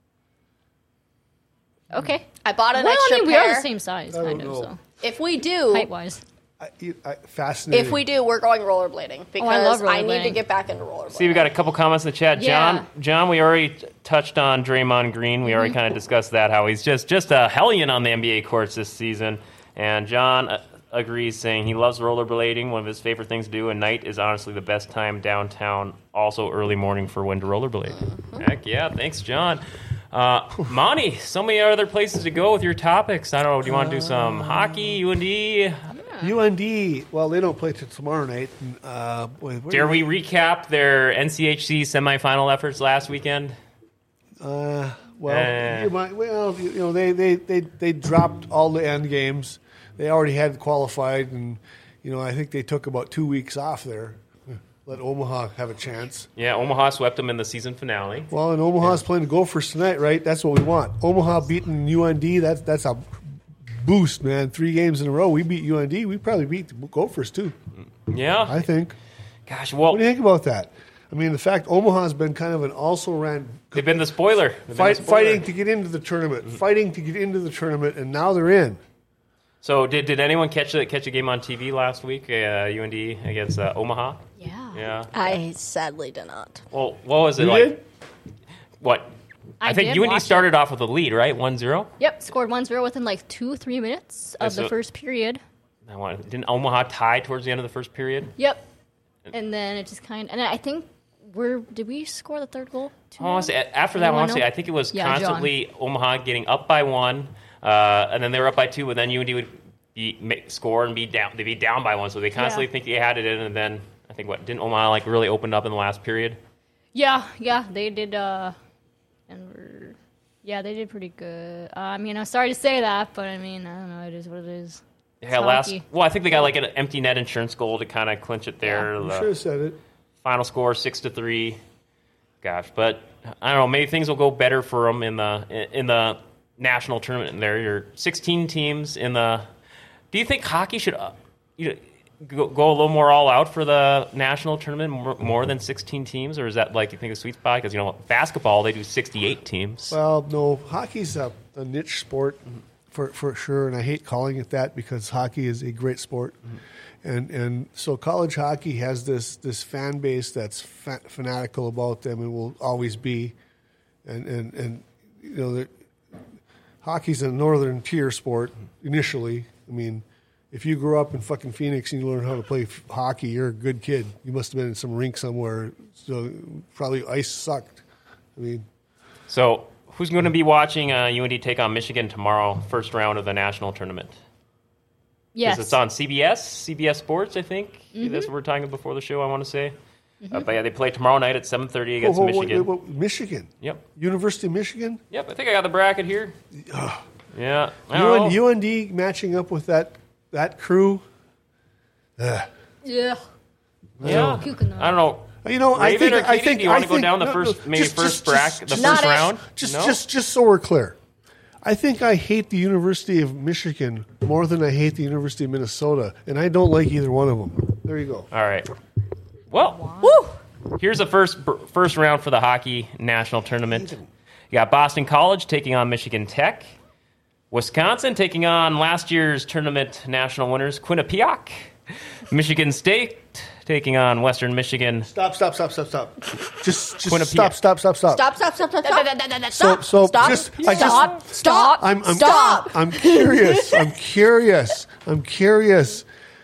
Okay. I bought an Well, I extra mean, we pair. are the same size, I kind don't of. know. So If we do, height wise, I, you- I, fascinating. if we do, we're going rollerblading because Oh, I love I need to rollerblading. get back into rollerblading. see, we got a couple comments in the chat. Yeah. John, John, we already t- touched on Draymond Green. We already kind of discussed that, how he's just just a hellion on the N B A courts this season. And John uh, agrees, saying he loves rollerblading. One of his favorite things to do, and night is honestly the best time downtown. Also, early morning for when to rollerblade. Heck yeah, thanks, John. Uh, Monty, so many other places to go with your topics. I don't know. Do you want to do some hockey, U N D? U N D, well, they don't play till tomorrow night. And, uh, boy, where- Dare we recap their N C H C semifinal efforts last weekend? Uh, well, Eh. you might, well, you, you know, they, they, they, they dropped all the end games. They already had qualified, and you know, I think they took about two weeks off there. Let Omaha have a chance. Yeah, Omaha swept them in the season finale. Well, and Omaha's playing the Gophers tonight, right? That's what we want. Omaha beating U N D. That's that's a boost, man. Three games in a row. We beat U N D. We probably beat the Gophers too. Yeah. I think. Gosh, well, What do you think about that? I mean, the fact Omaha's been kind of an also ran they've been the spoiler. They've been fight, the spoiler. fighting to get into the tournament, fighting to get into the tournament, and now they're in. So did did anyone catch a, catch a game on T V last week, uh, U N D against uh, Omaha? Yeah. Yeah. I sadly did not. Well, what was it You like? did? What? I, I think did U N D watch started off with a lead, right? one zero? Yep, scored one zero within like two, three minutes of That's the a- first period. I want, didn't Omaha tie towards the end of the first period? Yep. And then it just kind of, and I think we're, did we score the third goal? Two Honestly, one? after that, Anyone honestly, know? I think it was Yeah, John. constantly Omaha getting up by one, uh, and then they were up by two, but then U N D would be, make, score and be down. They'd be down by one, so they constantly Yeah. think they had it in, and then I think what didn't Omaha like really open up in the last period? Yeah, yeah, they did, uh, and we're, yeah, they did pretty good. Uh, I mean, I'm sorry to say that, but I mean, I don't know, it is what it is. Yeah, last. hockey. Well, I think they got like an empty net insurance goal to kind of clinch it there. You The should have said it. final score six to three. Gosh, but I don't know. Maybe things will go better for them in the in the national tournament. And there, you're sixteen teams in the. Do you think hockey should uh, you know, go, go a little more all out for the national tournament, more, more than sixteen teams, or is that like you think a sweet spot? Because you know basketball they do sixty-eight teams. Well, no, hockey's a, a niche sport for for sure, and I hate calling it that because hockey is a great sport, and and so college hockey has this this fan base that's fa- fanatical about them and will always be, and and and you know, the, hockey's a northern tier sport initially. I mean, if you grew up in fucking Phoenix and you learn how to play f- hockey, you're a good kid. You must have been in some rink somewhere, so probably ice sucked. I mean. So who's going to be watching uh, U N D take on Michigan tomorrow, first round of the national tournament? Yes. Because it's on C B S, C B S Sports, I think. Mm-hmm. That's what we were talking before the show, I want to say. Uh, but yeah, they play tomorrow night at seven thirty against Oh, oh, wait, Michigan. wait, wait, Michigan. Yep. University of Michigan. Yep, I think I got the bracket here. Yeah. I don't U N, know. U N D matching up with that that crew. Ugh. Yeah. yeah. Puking them I don't know. You know, I Raven think or I Katie, think do you want I to go think- down the no, first, no, maybe just- first just- bracket, the just- first Not it. round? Just, No? just, just so we're clear, I think I hate the University of Michigan more than I hate the University of Minnesota, and I don't like either one of them. There you go. All right. Well, Woo! here's the first first round for the hockey national tournament. You got Boston College taking on Michigan Tech. Wisconsin taking on last year's tournament national winners, Quinnipiac. Michigan State taking on Western Michigan. Stop! Stop! Stop! Stop! Stop! Just, just Quinnipiac. stop! Stop! Stop! Stop! Stop, stop, stop, stop, stop. So, so stop. just, I stop. just, Stop. I'm, I'm, Stop. I'm curious. I'm curious. I'm curious.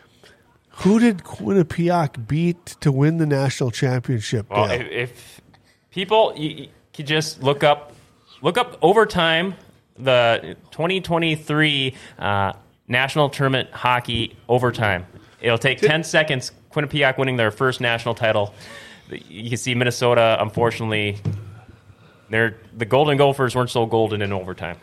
Who did Quinnipiac beat to win the national championship? Well, Dale? if, if people, you, you could just look up, look up overtime, the twenty twenty-three uh, national tournament hockey overtime. It'll take ten seconds. Quinnipiac winning their first national title. You can see Minnesota, unfortunately, they're, the Golden Gophers weren't so golden in overtime.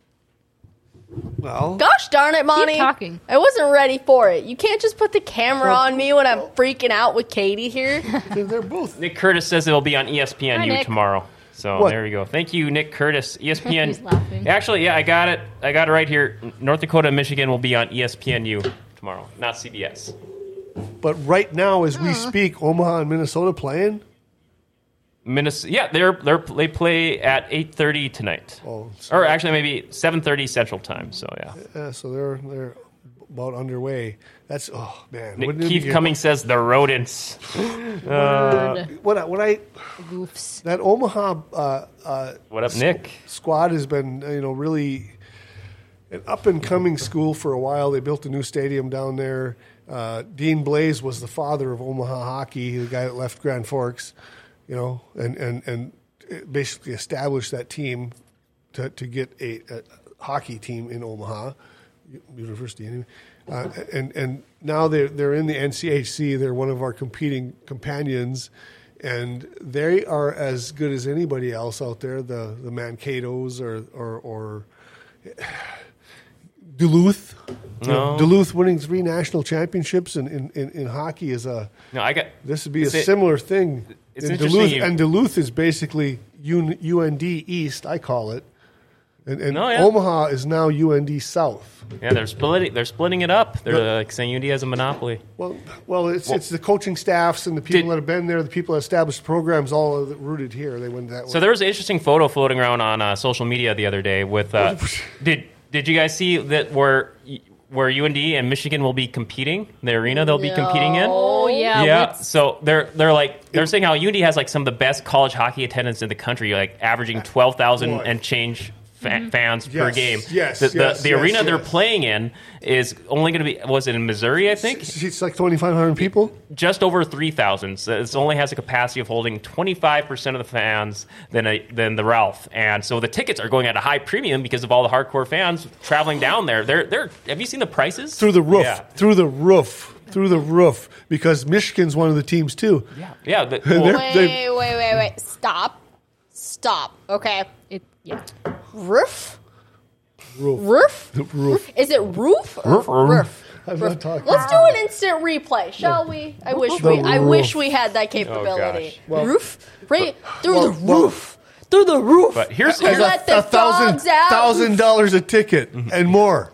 Well, Gosh darn it, Monty. talking. I wasn't ready for it. You can't just put the camera on me when I'm freaking out with Katie here. they're, they're both. Nick Curtis says it'll be on E S P N Hi, U Nick. tomorrow. So What? there you go. Thank you, Nick Curtis. E S P N. He's laughing. Actually, yeah, I got it. I got it right here. North Dakota and Michigan will be on E S P N U tomorrow, not C B S. But right now, as we speak, Omaha and Minnesota playing. Minnesota, yeah, they're they're they play at eight thirty tonight, Oh, so- or actually maybe seven thirty Central Time. So yeah, Yeah, so they're they're about underway. That's oh man. Nick, Wouldn't it Keith be- Cummings says the rodents. Word. What I, what I Goofs. that Omaha uh, uh, What up, Nick? squad has been you know really an up and coming school for a while. They built a new stadium down there. Uh, Dean Blaze was the father of Omaha hockey, the guy that left Grand Forks, you know, and and and basically established that team to to get a, a hockey team in Omaha University anyway. Uh, and and now they're they're in the N C H C. They're one of our competing companions, and they are as good as anybody else out there. The the Mankato's or or, or Duluth. No. Duluth winning three national championships in, in, in, in hockey is a. No, I got. This would be a It's a- similar thing. it's in interesting Duluth, you- and Duluth is basically U, UND East, I call it, and, and No, yeah. Omaha is now U N D South. Yeah, they're splitting. They're splitting it up. They're like saying U N D has a monopoly. Well, well, it's it's the coaching staffs and the people Did- that have been there, the people that established programs, all are rooted here. They went that way. So there was an interesting photo floating around on uh, social media the other day with. Uh, did Did you guys see that where where U N D and Michigan will be competing? The arena they'll be competing in. Oh yeah, Yeah, let's- so they're they're like they're saying how U N D has like some of the best college hockey attendance in the country, like averaging twelve thousand Boy. and change fa- fans per Yes, game. yes, the, the, yes, the yes, arena they're yes. playing in is only going to be was it in Missouri? I think It's like twenty-five hundred people. just over three thousand. So it only has a capacity of holding twenty-five percent of the fans than a, than the Ralph, and so the tickets are going at a high premium because of all the hardcore fans traveling down there. They're they're. Have you seen the prices Through the roof. Yeah. Through the roof. Through the roof. Because Michigan's one of the teams, too. Yeah, yeah. The, They're- well, Wait, they- wait, wait, wait. Stop. Stop. Okay. it, yeah. Roof? Roof. Roof? Roof. Is it roof or Roof, roof. roof? I'm not talking. Let's do an instant replay, shall we? I wish The we I roof. wish we had that capability. gosh. Well- roof? Right through well, the well- roof. Through the roof. But here's- And here's let the a thousand dogs out. thousand dollars a ticket and more.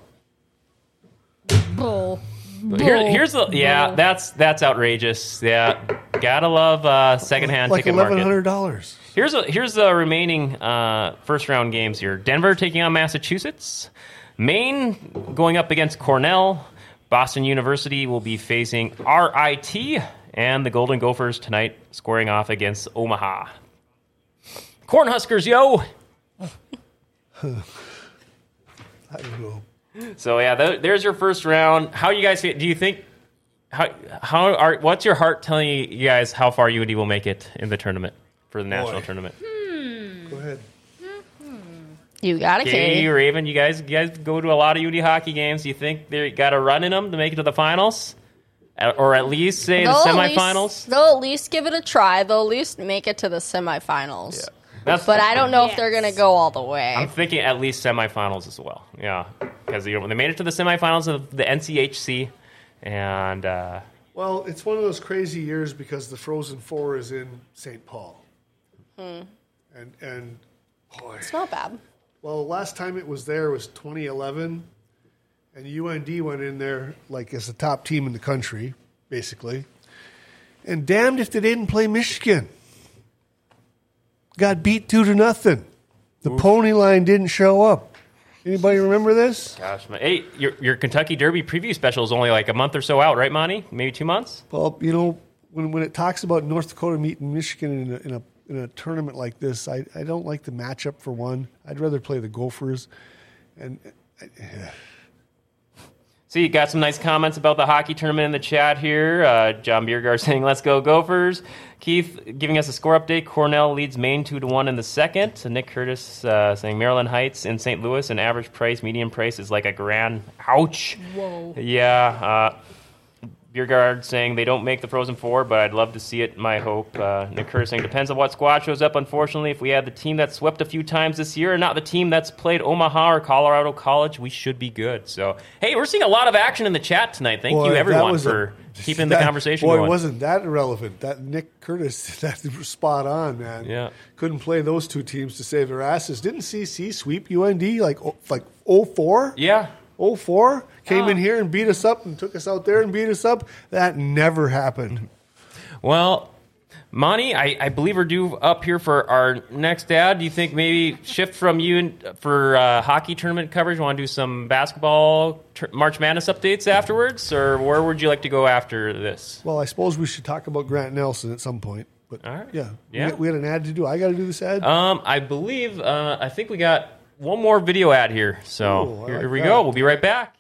Bull. Here, Bull. here's the yeah. Bull. That's that's outrageous. Yeah, gotta love uh, secondhand Like ticket eleven market. hundred dollars. Here's a, here's the remaining uh, first round games here. Denver taking on Massachusetts. Maine going up against Cornell. Boston University will be facing R I T, and the Golden Gophers tonight squaring off against Omaha. Cornhuskers, yo! I don't know. So yeah, th- there's your first round. How you guys feel? Do you think how how are what's your heart telling you, you guys how far U N D will make it in the tournament for the national Boy. tournament? Go ahead. You got it, Katie, Katie. Raven, you guys you guys go to a lot of U N D hockey games. Do you think they got a run in them to make it to the finals, Uh, or at least say the They'll at least- semifinals? They'll at least give it a try. They'll at least make it to the semifinals. That's, But I don't know if Yes. they're going to go all the way. I'm thinking at least semifinals as well. Yeah, because you know, they made it to the semifinals of the N C H C, and uh, Well, it's one of those crazy years because the Frozen Four is in Saint Paul. And and boy, It's not bad. well, the last time it was there was twenty eleven, and U N D went in there like as the top team in the country, basically. And damned if they didn't play Michigan. Got beat two to nothing. The pony line didn't show up. Anybody remember this? gosh, man. Hey, your your Kentucky Derby preview special is only like a month or so out, right, Monty? Maybe two months. Well, you know, when when it talks about North Dakota meeting Michigan in a in a, in a tournament like this, I, I don't like the matchup for one. I'd rather play the Gophers. And So you got some nice comments about the hockey tournament in the chat here. Uh, John Biergard saying, "Let's go Gophers." Keith giving us a score update. Cornell leads Maine two to one in the second. So Nick Curtis uh, saying Maryland Heights in Saint Louis, an average price, median price is like a grand. Ouch. Whoa. Yeah. Uh, Biergard saying they don't make the Frozen Four, but I'd love to see it. My hope. Uh, Nick Curtis saying depends on what squad shows up. Unfortunately, if we had the team that swept a few times this year, and not the team that's played Omaha or Colorado College, we should be good. So, hey, we're seeing a lot of action in the chat tonight. Thank boy, you, that everyone, was a- for keeping the that- conversation boy, going. wasn't that irrelevant? That Nick Curtis, that was spot on, man. Yeah. Couldn't play those two teams to save their asses. Didn't C C sweep U N D like oh- like oh four? Yeah. oh four came Oh. in here and beat us up and took us out there and beat us up. That never happened. Well, Monty, I, I believe we're due up here for our next ad. Do you think maybe shift from you and, for uh, hockey tournament coverage? Want to do some basketball tur March Madness updates afterwards, or where would you like to go after this? Well, I suppose we should talk about Grant Nelson at some point. But All right. yeah, Yeah. We, we had an ad to do. I got to do this ad. Um, I believe uh, I think we got one more video ad here. So Ooh, I here, like here we that. go. We'll be right back.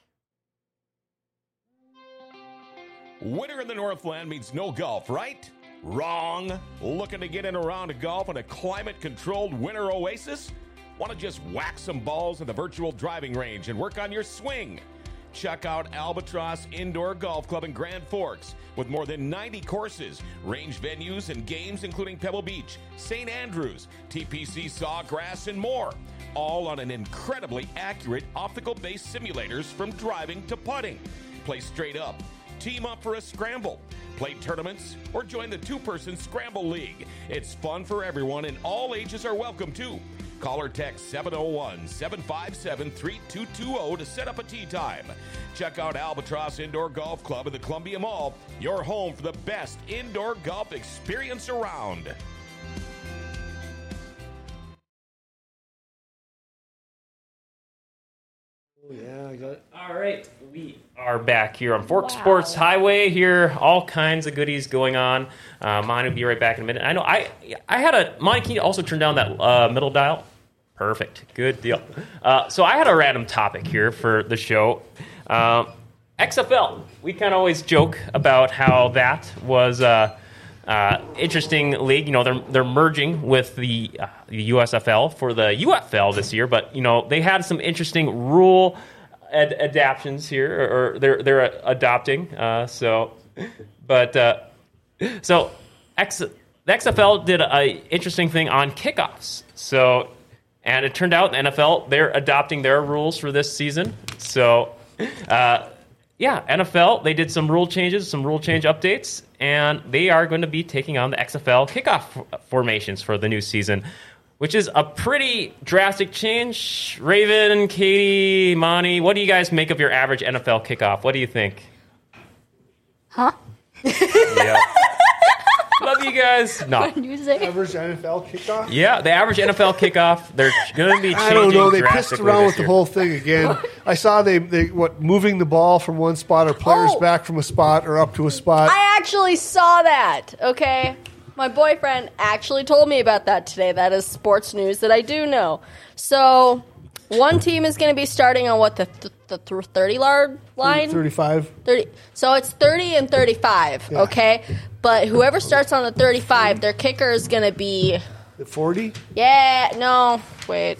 Winter in the Northland means no golf, right? Wrong. Looking to get in a round of golf in a climate-controlled winter oasis? Want to just whack some balls in the virtual driving range and work on your swing? Check out Albatross Indoor Golf Club in Grand Forks with more than ninety courses, range venues, and games including Pebble Beach, Saint Andrews, T P C Sawgrass, and more. All on an incredibly accurate optical-based simulators from driving to putting. Play straight up, team up for a scramble, play tournaments, or join the two-person Scramble League. It's fun for everyone, and all ages are welcome, too. Call or text seven oh one, seven five seven, three two two zero to set up a tee time. Check out Albatross Indoor Golf Club in the Columbia Mall, your home for the best indoor golf experience around. Yeah, I got it. All right, we are back here on Fork Wow. Sports Highway. Here, all kinds of goodies going on. Uh, Monty will be right back in a minute. I know I I had a Monty. Can you also turn down that uh, middle dial? Perfect, good deal. Uh, so I had a random topic here for the show. Uh, X F L. We kind of always joke about how that was. Uh, Uh, interesting league. You know, they're they're merging with the, uh, the U S F L for the U F L this year, but you know they had some interesting rule ad- adaptations here, or, or they're they're uh, adopting. Uh, so, but uh, so X, the X F L did a interesting thing on kickoffs. So, and it turned out the N F L they're adopting their rules for this season. So. Uh, Yeah, N F L, they did some rule changes, some rule change updates, and they are going to be taking on the X F L kickoff f- formations for the new season, which is a pretty drastic change. Raven, Katie, Monty, what do you guys make of your average N F L kickoff? What do you think? Huh? Yeah. Love you guys. No. What did you say? Average N F L kickoff? Yeah, the average N F L kickoff, they're going to be changing I don't know. They pissed drastically around this with the year. whole thing again. I saw they, they what moving the ball from one spot or players Oh. back from a spot or up to a spot. I actually saw that, okay? My boyfriend actually told me about that today. That is sports news that I do know. So, one team is going to be starting on what, the, th- the th- thirty-yard line? thirty-five. thirty. So, it's thirty and thirty-five, Yeah. okay? But whoever starts on the thirty-five, their kicker is going to be... forty. Yeah, no, wait.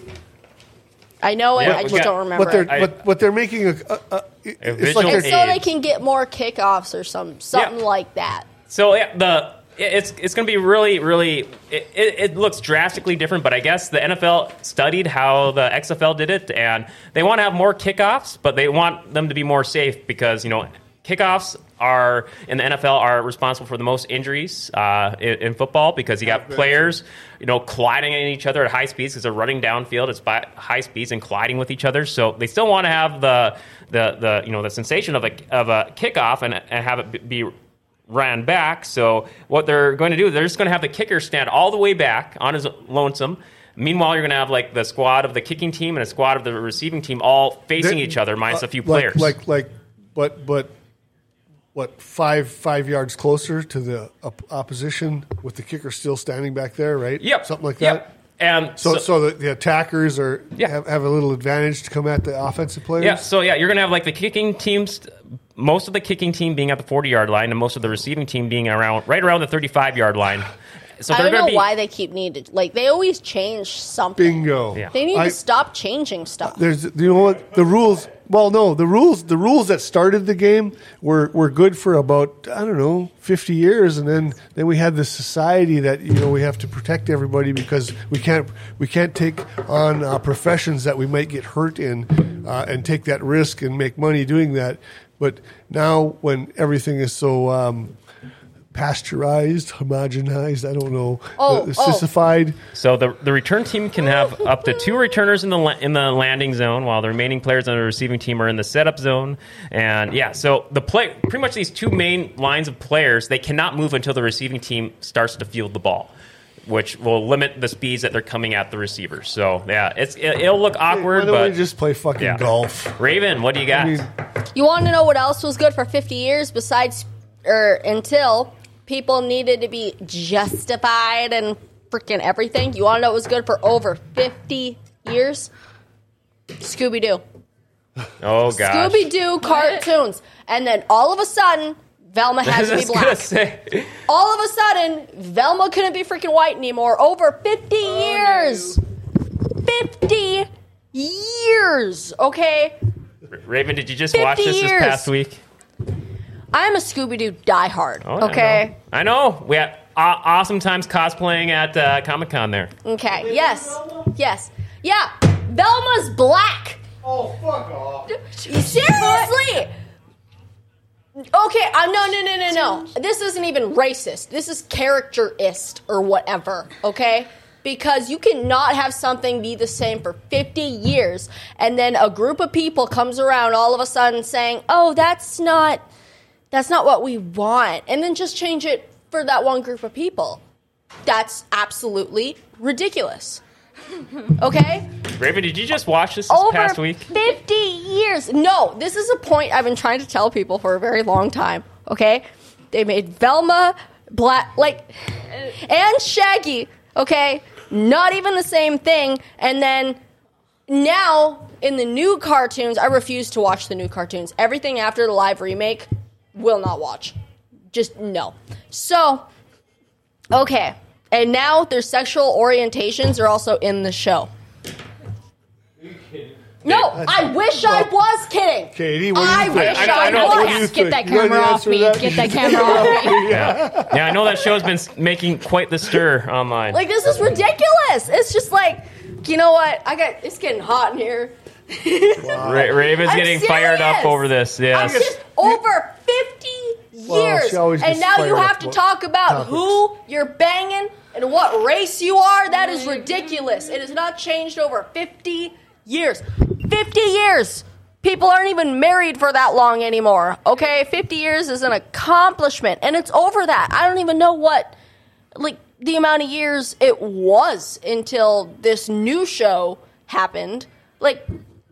I know it, Yeah, I we just got- don't remember. But they're I- but, but they're making a, a, a it's visual like and they're, so they aid. can get more kickoffs or some something Yeah. like that. So yeah, the it's it's going to be really really it, it, it looks drastically different, but I guess the N F L studied how the X F L did it, and they want to have more kickoffs, but they want them to be more safe because you know kickoffs are in the N F L are responsible for the most injuries uh, in, in football because you got players you know colliding in each other at high speeds because they're running downfield at spi- high speeds and colliding with each other. So they still want to have the the the you know the sensation of a of a kickoff and, and have it be ran back. So what they're going to do, they're just going to have the kicker stand all the way back on his lonesome. Meanwhile, you're going to have like the squad of the kicking team and a squad of the receiving team all facing They're- each other, minus a few like, players. Like like, but but what five five yards closer to the op- opposition with the kicker still standing back there, right? Yep. Something like Yep. that. And So, so, the, the attackers are Yeah. have, have a little advantage to come at the offensive players. yeah, so yeah, you're going to have like the kicking teams, most of the kicking team being at the forty-yard line, and most of the receiving team being around right around the thirty-five-yard line. So I they're don't going know to be why they keep needing like they always change something. Bingo. Yeah. They need I- to stop changing stuff. There's, you know what, the rules. Well, no, the rules. The rules that started the game were, were good for about I don't know fifty years, and then, then we had this society that you know we have to protect everybody because we can't we can't take on uh, professions that we might get hurt in uh, and take that risk and make money doing that. But now, when everything is so um, pasteurized, homogenized, I don't know, Oh, uh, oh. sissified. So the the return team can have up to two returners in the la- in the landing zone, while the remaining players on the receiving team are in the setup zone. And yeah, so the play pretty much these two main lines of players they cannot move until the receiving team starts to field the ball, which will limit the speeds that they're coming at the receivers. So yeah, it's it, it'll look Why awkward, don't but we just play fucking yeah. golf? Raven, what do you got? I mean, You want to know what else was good for fifty years besides or until people needed to be justified and freaking everything? You want to know what was good for over fifty years? Scooby Doo. oh gosh, Scooby Doo cartoons. And then all of a sudden, Velma I had was to be just gonna black. say, All of a sudden, Velma couldn't be freaking white anymore. Over fifty years. fifty years, okay? Raven, did you just watch this years. this past week? I'm a Scooby-Doo diehard, Oh, yeah, okay? I know. I know. We had uh, awesome times cosplaying at uh, Comic-Con there. Okay, yes. Yes. Yeah, Velma's black. Oh, fuck off. Seriously? Okay, uh, no, no, no, no, no. This isn't even racist. This is characterist or whatever, okay? Because you cannot have something be the same for fifty years and then a group of people comes around all of a sudden saying, oh, that's not, that's not what we want. And then just change it for that one group of people. That's absolutely ridiculous. Okay? Raven, did you just watch this this Over past week? fifty years. No, this is a point I've been trying to tell people for a very long time. Okay? They made Velma black, like, and Shaggy, okay? Not even the same thing. And then now in the new cartoons, I refuse to watch the new cartoons. Everything after the live remake, will not watch. Just no. So, okay. And now their sexual orientations are also in the show. No, I wish I was kidding. Katie, what do you I think? wish I- I I, know- was. What do you Get think? that You got camera any off answer to me. that? Get that camera off me. Yeah. yeah, I know that show's been s- making quite the stir online. Like, this is ridiculous. It's just like, you know what? I got, it's getting hot in here. Ra- Raven's I'm getting fired up serious. over this. I'm Yes. just over fifty Well, years. she always And gets now you fired have up to about talk about topics. who you're banging and what race you are. That is ridiculous. It has not changed over fifty years. fifty years. People aren't even married for that long anymore. Okay? fifty years is an accomplishment. And it's over that. I don't even know what, like, the amount of years it was until this new show happened. Like,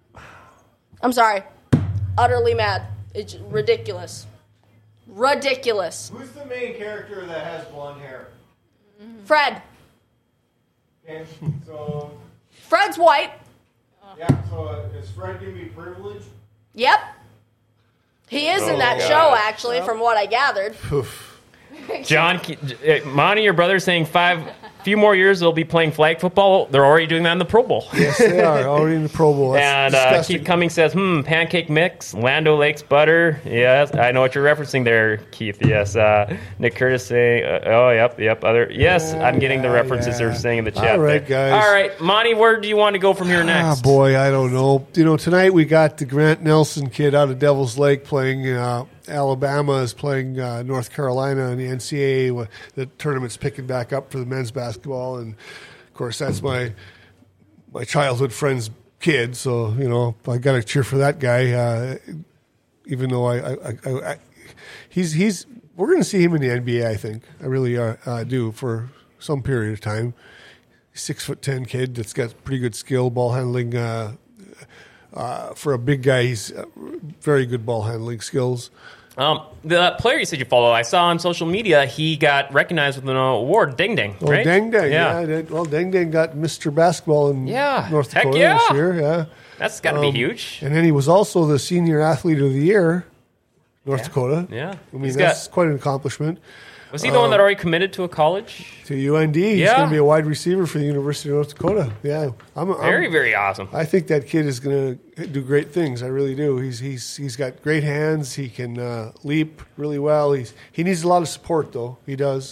I'm sorry. Utterly mad. It's ridiculous. Ridiculous. Who's the main character that has blonde hair? Fred. Okay, so Fred's white. yeah, so uh, is Fred gonna be privileged? Yep. He is in that show, actually, from what I gathered. John, uh, Monty, your brother's saying five, few more years they'll be playing flag football. They're already doing that in the Pro Bowl. Yes, they are already in the Pro Bowl. That's And uh, disgusting. Keith Cummings says, hmm, pancake mix, Lando Lakes butter. Yes, I know what you're referencing there, Keith. Yes. Uh, Nick Curtis saying, uh, oh, yep, yep. Other. Yes, Yeah, I'm getting the yeah, references yeah. they're saying in the chat. All right, there. guys. All right, Monty, where do you want to go from here next? Ah, boy, I don't know. You know, tonight we got the Grant Nelson kid out of Devil's Lake playing. Uh, Alabama is playing uh, North Carolina in the N C double A. The tournament's picking back up for the men's basketball, and of course, that's my my childhood friend's kid. So you know, I got to cheer for that guy. Uh, even though I, I, I, I he's he's we're going to see him in the N B A. I think I really uh, uh, do for some period of time. Six foot ten kid that's got pretty good skill, ball handling. Uh, uh, for a big guy, he's uh, very good ball handling skills. Um, the player you said you follow, I saw on social media, he got recognized with an award, Ding Ding, Oh, right? Dang Dang, Yeah. yeah. that- well, Dang Dang got Mister Basketball in Yeah. North Heck Dakota yeah. this year. Yeah, That's got to Um, be huge. and then he was also the Senior Athlete of the Year, North Dakota. Yeah. I mean He's that's got- quite an accomplishment. Was he the one that already committed to a college? To U N D, he's Yeah. going to be a wide receiver for the University of North Dakota. Yeah, I'm, I'm Very, very awesome. I think that kid is going to do great things. I really do. He's he's he's got great hands. He can uh, leap really well. He's he needs a lot of support though. He does.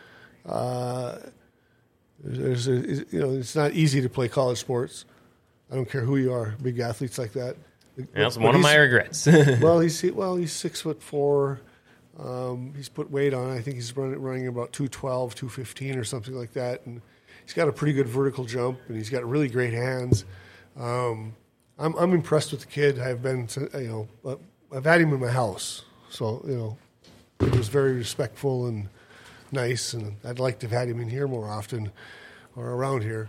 Uh, there's a, you know it's not easy to play college sports. I don't care who you are. Big athletes like that. That's But one of my he's- regrets. well, he's well he's six foot four. Um, he's put weight on. I think he's running, running about two twelve, two fifteen or something like that. And he's got a pretty good vertical jump, and he's got really great hands. Um, I'm, I'm impressed with the kid. I've been, you know, I've had him in my house. So, you know, he was very respectful and nice, and I'd like to have had him in here more often or around here.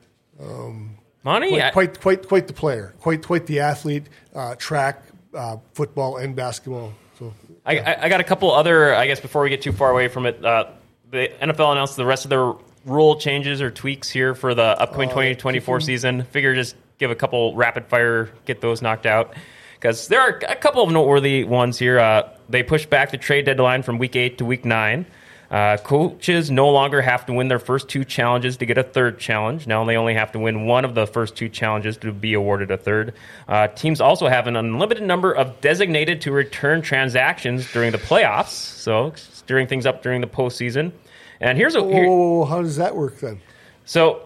Monty, Quite, I- quite, quite, quite the player. Quite, quite the athlete, uh, track, uh, football, and basketball. So, I, I, I got a couple other, I guess, before we get too far away from it. Uh, the N F L announced the rest of their rule changes or tweaks here for the upcoming Uh, twenty twenty-four season. Figure just give a couple rapid fire, get those knocked out. Because there are a couple of noteworthy ones here. Uh, they pushed back the trade deadline from week eight to week nine. Uh, coaches no longer have to win their first two challenges to get a third challenge. Now they only have to win one of the first two challenges to be awarded a third. Uh, teams also have an unlimited number of designated to return transactions during the playoffs, so stirring things up during the postseason. And here's a here, Oh, how does that work then? so.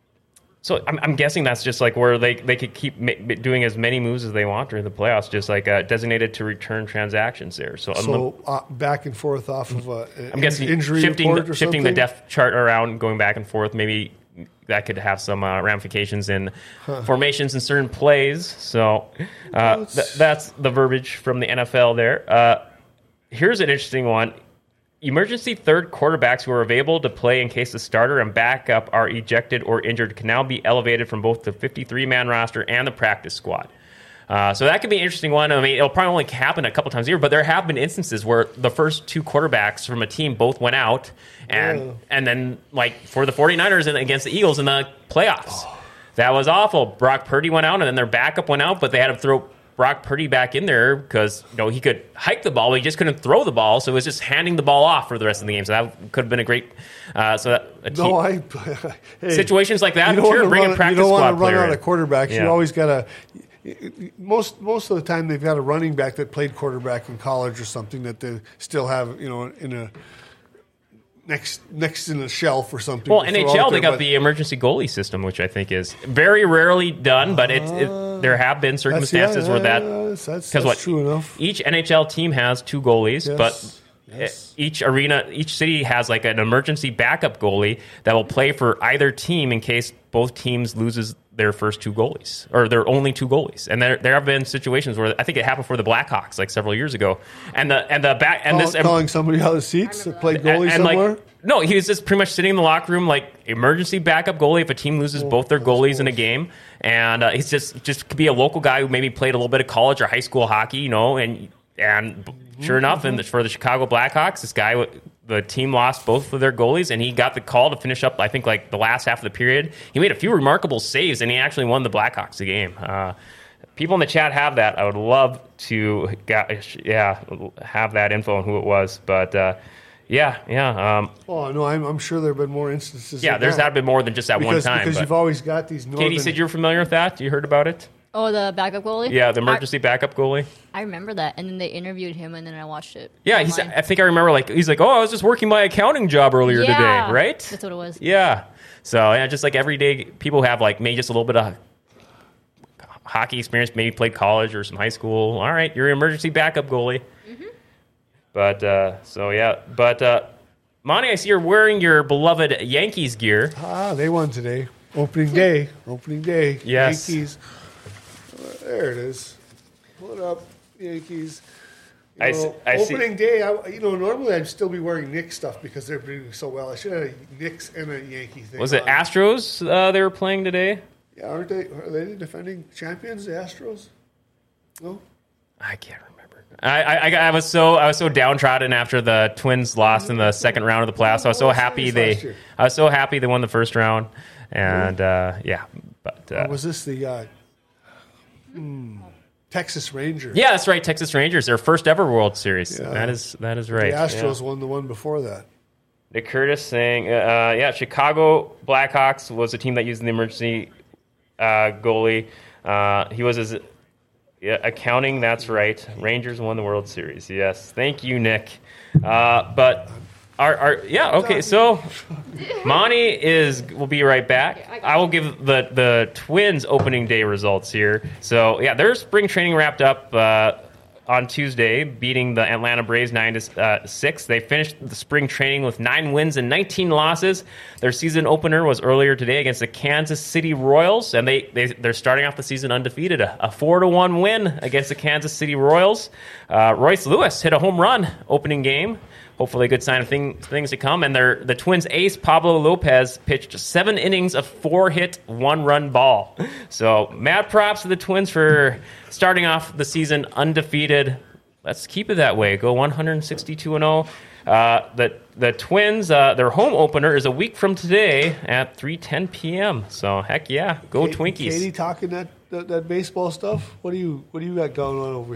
So I'm, I'm guessing that's just like where they, they could keep ma- doing as many moves as they want during the playoffs, just like uh, designated to return transactions there. So, So uh, back and forth off of a I'm in- guessing injury shifting report the, or shifting the something? depth chart around, going back and forth. Maybe that could have some uh, ramifications in formations in certain plays. So uh, th- that's the verbiage from the N F L there. Uh, here's an interesting one. Emergency third quarterbacks who are available to play in case the starter and backup are ejected or injured can now be elevated from both the fifty-three man roster and the practice squad. Uh, so that could be an interesting one. I mean, it'll probably only happen a couple times a year, but there have been instances where the first two quarterbacks from a team both went out, and Yeah. and then, like, for the 49ers and against the Eagles in the playoffs. That was awful. Brock Purdy went out, and then their backup went out, but they had to throw Brock Purdy back in there because, you know, he could hike the ball, but he just couldn't throw the ball, so it was just handing the ball off for the rest of the game. So that could have been a great uh, so that a team, No, I. Hey, situations like that. you don't Sure, wanna bring run, a practice You don't squad want to run player out in. of quarterbacks. Yeah. You always got to. Most most of the time, they've got a running back that played quarterback in college or something that they still have, you know, in a next next in a shelf or something. Well, to N throw H out L, there, they got but the emergency goalie system, which I think is very rarely done, but it, it there have been that's- circumstances yeah, where that yeah, that's, that's, because that's what true enough. each N H L team has two goalies, Yes, but yes. each arena, each city has like an emergency backup goalie that will play for either team in case both teams loses their first two goalies or their only two goalies. And there there have been situations where I think it happened for the Blackhawks like several years ago, and the and the back and Call, this calling somebody out of the seats that played goalie and, somewhere. like no, he was just pretty much sitting in the locker room like emergency backup goalie if a team loses Oh, both their that's goalies in a close. game, and uh, he's just just could be a local guy who maybe played a little bit of college or high school hockey, you know, and and sure enough, and for the Chicago Blackhawks, this guy the team lost both of their goalies, and he got the call to finish up. I think like the last half of the period, he made a few remarkable saves, and he actually won the Blackhawks the game. Uh, people in the chat have that. I would love to, yeah, have that info on who it was, but. Uh, Yeah, yeah. Um, Oh no, I'm, I'm sure there have been more instances. yeah, like there's that. had been more than just that because, one time. because but- you've always got these northern. Katie said you're familiar with that. You heard about it? Oh, the backup goalie? Yeah, the emergency backup goalie. I, I remember that, and then they interviewed him, and then I watched it. Yeah, he's, online. I think I remember. Like he's like, oh, I was just working my accounting job earlier Yeah, today, right? That's what it was. Yeah. So yeah, just like everyday people have like maybe just a little bit of hockey experience, maybe played college or some high school. All right, you're an emergency backup goalie. Mm-hmm. But uh, so yeah, but uh, Monty, I see you're wearing your beloved Yankees gear. Ah, they won today. Opening day. Opening day. Yes. Yankees. Uh, there it is. Pull it up, Yankees. You I know, s- I see- opening day, I, you know, normally I'd still be wearing Knicks stuff because they're doing so well. I should have a Knicks and a Yankee thing. Was it on. Astros uh, they were playing today? Yeah, aren't they? Are they the defending champions, the Astros? No. I can't remember. I, I, I was so I was so downtrodden after the Twins lost in the second round of the playoffs. I was so World happy Series they last year. I was so happy they won the first round, and uh, yeah, but uh, Or was this the uh, hmm, Texas Rangers? yeah, that's right. Texas Rangers, their first ever World Series. Yeah. That is that is The right. Astros Yeah. won the one before that. Nick Curtis saying, uh, yeah, Chicago Blackhawks was a team that used the emergency uh, goalie. Uh, he was his yeah, accounting. That's right. Rangers won the World Series. Yes, thank you, Nick. Uh, but our, our yeah, okay. So Monty is will be right back. I will give the the Twins opening day results here. So yeah, their spring training wrapped up uh, on Tuesday, beating the Atlanta Braves nine to uh, six. They finished the spring training with nine wins and nineteen losses. Their season opener was earlier today against the Kansas City Royals, and they, they they're starting off the season undefeated, a, a four to one win against the Kansas City Royals. Uh, Royce Lewis hit a home run opening game. Hopefully, a good sign of thing, things to come. And their the Twins' ace Pablo Lopez pitched seven innings of four-hit, one-run ball. So, mad props to the Twins for starting off the season undefeated. Let's keep it that way. Go one sixty-two and oh. Uh, the the Twins, uh, their home opener is a week from today at three ten p.m. So, heck yeah, go Katie, Twinkies. Katie talking that, that that baseball stuff. What do you what do you got going on over here?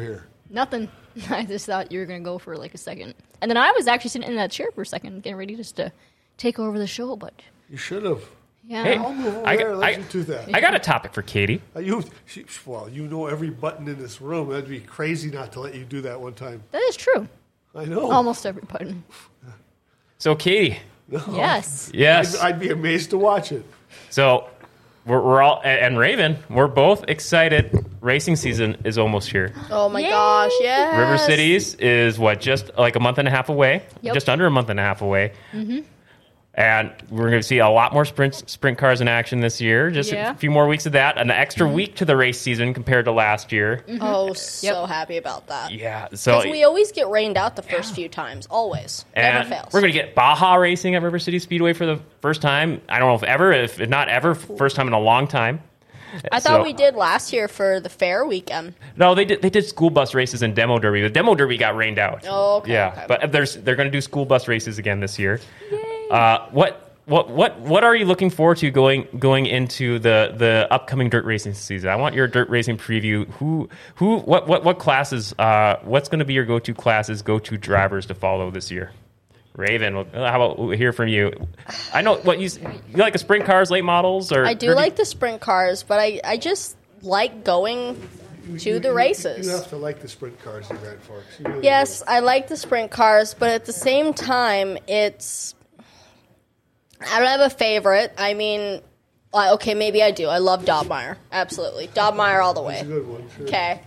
Nothing. I just thought you were going to go for like a second. And then I was actually sitting in that chair for a second, getting ready just to take over the show, but You should have. yeah. Hey, I'll move over I, there. Let I, you do that. I got a topic for Katie. Uh, you, she, well, you know every button in this room. That'd be crazy not to let you do that one time. That is true. I know. Almost every button. So, Katie, Yes. yes. I'd, I'd be amazed to watch it. So, we're, we're all, and Raven, we're both excited. Racing season is almost here. Oh my Yay! gosh, yes. River Cities is what, just like a month and a half away? Yep. Just under a month and a half away. Mm-hmm. And we're going to see a lot more sprint sprint cars in action this year. Just Yeah. a few more weeks of that. An extra week to the race season compared to last year. Oh, so happy about that. Yeah. So Because we always get rained out the first few times. Always. Never and fails. we're going to get Baja racing at River City Speedway for the first time. I don't know if ever, if not ever, first time in a long time. I thought So- we did last year for the fair weekend. No, they did. They did school bus races and demo derby. The demo derby got rained out. Oh, okay, Yeah, okay. but there's they're going to do school bus races again this year. Uh, what what what what are you looking forward to going going into the, the upcoming dirt racing season? I want your dirt racing preview. Who who what what what classes? Uh, what's going to be your go to classes, go to drivers to follow this year? Raven, well, how about we hear from you? I know what you you like the sprint cars, late models, or I do dirty- like the sprint cars, but I, I just like going to the races. You have to like the sprint cars in Grand Forks. You really Yes, I like the sprint cars, but at the same time, it's. I don't have a favorite. I mean, uh, okay, maybe I do. I love Dobmeyer. Absolutely. Dobmeyer all the do. way. It's a good one. Sure. Okay.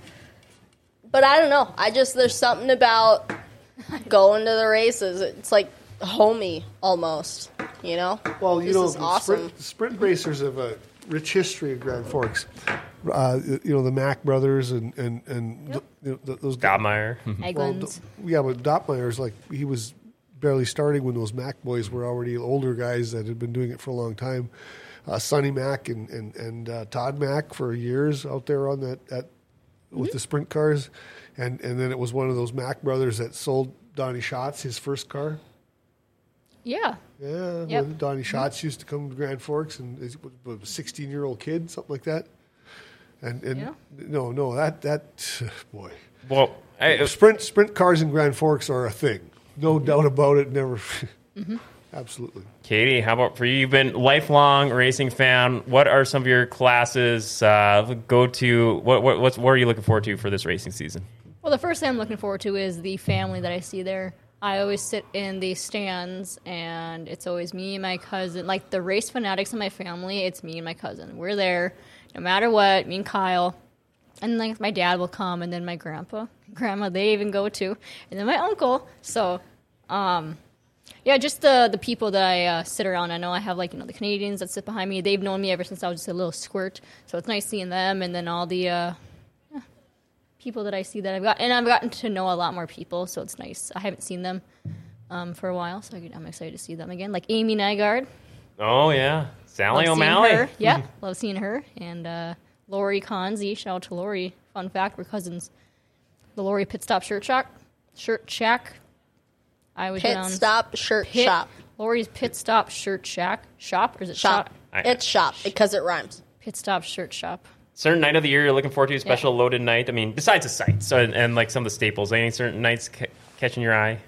But I don't know. I just, there's something about going to the races. It's like homey almost, you know? Well, you this know, is the awesome. sprint, sprint racers have a rich history in Grand Forks. Uh, you know, the Mack brothers and and and Yep. the, the, those guys. Godmeyer. Well, Eglins. D- yeah, but Doppmeyer's like he was barely starting when those Mack boys were already older guys that had been doing it for a long time. Uh, Sonny Mack and and and uh, Todd Mack for years out there on that, that with the sprint cars, and and then it was one of those Mack brothers that sold Donnie Schatz his first car. Yeah. Yeah, Yep. when Donnie Schatz used to come to Grand Forks, and he was a sixteen-year-old kid, something like that. And and Yeah. no, no, that that boy, Well, I, sprint sprint cars in Grand Forks are a thing, no doubt about it. Never, absolutely. Katie, how about for you? You've been lifelong racing fan. What are some of your classes? Uh, go to what? What? What's, what are you looking forward to for this racing season? Well, the first thing I'm looking forward to is the family that I see there. I always sit in the stands, and it's always me and my cousin. Like, the race fanatics in my family, it's me and my cousin. We're there no matter what, me and Kyle. And, like, my dad will come, and then my grandpa, grandma, they even go too. And then my uncle. So, um, yeah, just the, the people that I uh, sit around. I know I have, like, you know, the Canadians that sit behind me. They've known me ever since I was just a little squirt. So it's nice seeing them, and then all the... Uh, people that I see that I've got, and I've gotten to know a lot more people, so it's nice. I haven't seen them um, for a while, so I, I'm excited to see them again. Like Amy Nygaard. Oh yeah, Sally Love seeing O'Malley. her. Yeah, love seeing her. And uh, Lori Conzi. Shout out to Lori. Fun fact, we're cousins. The Lori Pit Stop Shirt Shack. Shirt Shack. I was Pit down stop, shirt Pit, shop. Lori's Pit Stop Shirt Shack. Shop? Or is it Shop. shop? I- It's shop because it rhymes. Pit Stop Shirt Shop. Certain night of the year you're looking forward to, a special loaded night. I mean, besides the sights and, and like some of the staples, any certain nights ca- catching your eye?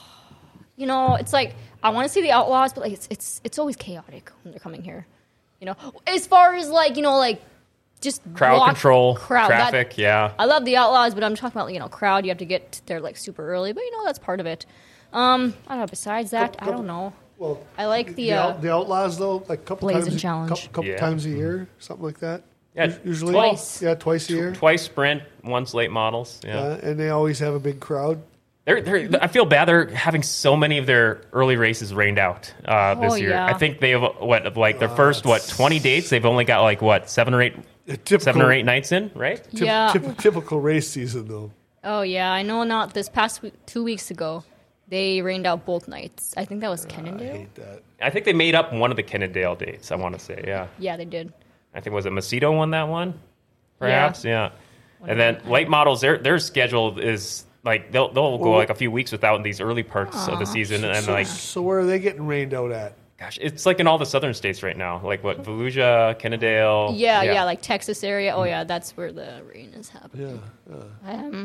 You know, it's like I want to see the Outlaws, but like it's it's it's always chaotic when they're coming here. You know, as far as like you know, like just Crowd walk- control, crowd that- traffic, yeah. I love the Outlaws, but I'm talking about you know crowd. You have to get there like super early, but you know that's part of it. Um, I don't know. Besides that, I don't know. Well, I like the, the, uh, out, the Outlaws though, like a couple Blazing times, Challenge. couple, couple Yeah. times a year, something like that. Yeah, Us- usually twice. Yeah, twice a year. Twice sprint, once late models. Yeah. Uh, and they always have a big crowd. They're, they're, I feel bad. They're having so many of their early races rained out uh, this Oh, year. yeah. I think they have what like their first what twenty dates. They've only got like what seven or eight, A typical, seven or eight nights in, right? typ- Yeah. typ- typical race season though. Oh yeah, I know. Not this past week, two weeks ago, they rained out both nights. I think that was I Cannondale. hate that. I think they made up one of the Kennedale dates. I want to say, yeah. Yeah, they did. I think was it Macedo won that one, perhaps, yeah. And then late models, their their schedule is like they'll they'll go Well, like a few weeks without in these early parts of the season, and So, like so where are they getting rained out at? gosh, it's like in all the southern states right now, like what Volusia, Kennedale, Yeah, yeah, like Texas area. Oh yeah, that's where the rain is happening. Yeah, Um,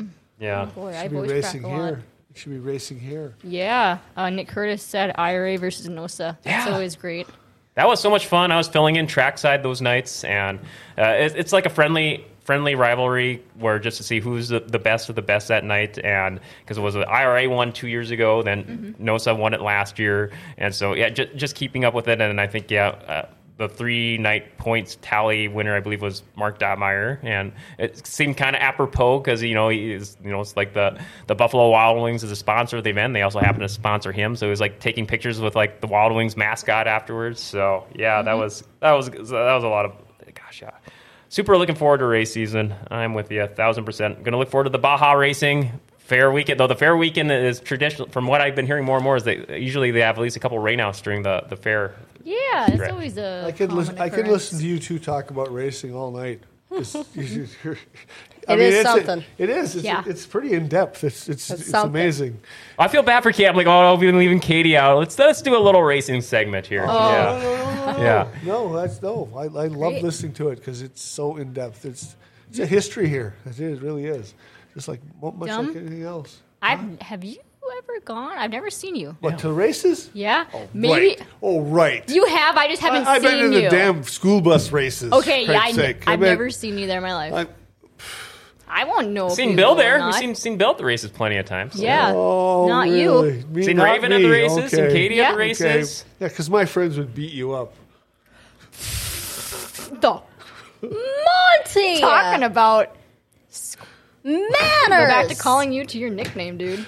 Yeah. Boy, I Should be voice crack racing a lot. here. Should be racing here. Yeah. Uh, Nick Curtis said I R A versus Nosa. That's Yeah. always great. That was so much fun. I was filling in trackside those nights, and uh, it, it's like a friendly friendly rivalry where just to see who's the, the best of the best that night. And because it was an I R A won two years ago, then Mm-hmm. NOSA won it last year, and so yeah, just, just keeping up with it. And I think yeah. Uh, the three night points tally winner, I believe, was Mark Dottmeyer, and it seemed kind of apropos because you know he is, you know, it's like the the Buffalo Wild Wings is a sponsor of the event. They also happen to sponsor him, so he was like taking pictures with like the Wild Wings mascot afterwards. So yeah, Mm-hmm. that was that was that was a lot of gosh, yeah. Super looking forward to race season. I'm with you a thousand percent. Going to look forward to the Baja racing. Fair weekend, though the fair weekend is traditional. From what I've been hearing more and more, is they usually they have at least a couple rainouts during the, the fair. Yeah, it's Right. always a. I could common listen. I could occurrence. listen to you two talk about racing all night. It's, you- you're- It is it's something. it is. It's, Yeah. it's pretty in depth. It's it's It's it's, something. amazing. I feel bad for Kate. I'm like, oh, I'll be leaving Katie out. Let's let's do a little racing segment here. No, Yeah, no, no, no, yeah. no. That's no. I, I love Great. listening to it because it's so in depth. It's it's a history here. It is, really is. Just like much Dumb. like anything else. I've, have you ever gone? I've never seen you. What to races? Yeah, maybe Right. Oh, right. you have. I just haven't I, I've seen been in you. the damn school bus races. Okay, for yeah, I, Christ's sake. I've I mean, never seen you there in my life. I, I won't know. if Seen you Bill go or there. not. We've seen seen Bill at the races plenty of times. Yeah, oh, not really? you. Me, Seen not Raven at me. the races. Seen Okay. Katie Yeah. at the Okay. races. Yeah, because my friends would beat you up. The Monty! talking about. manners! Go back to calling you to your nickname, dude.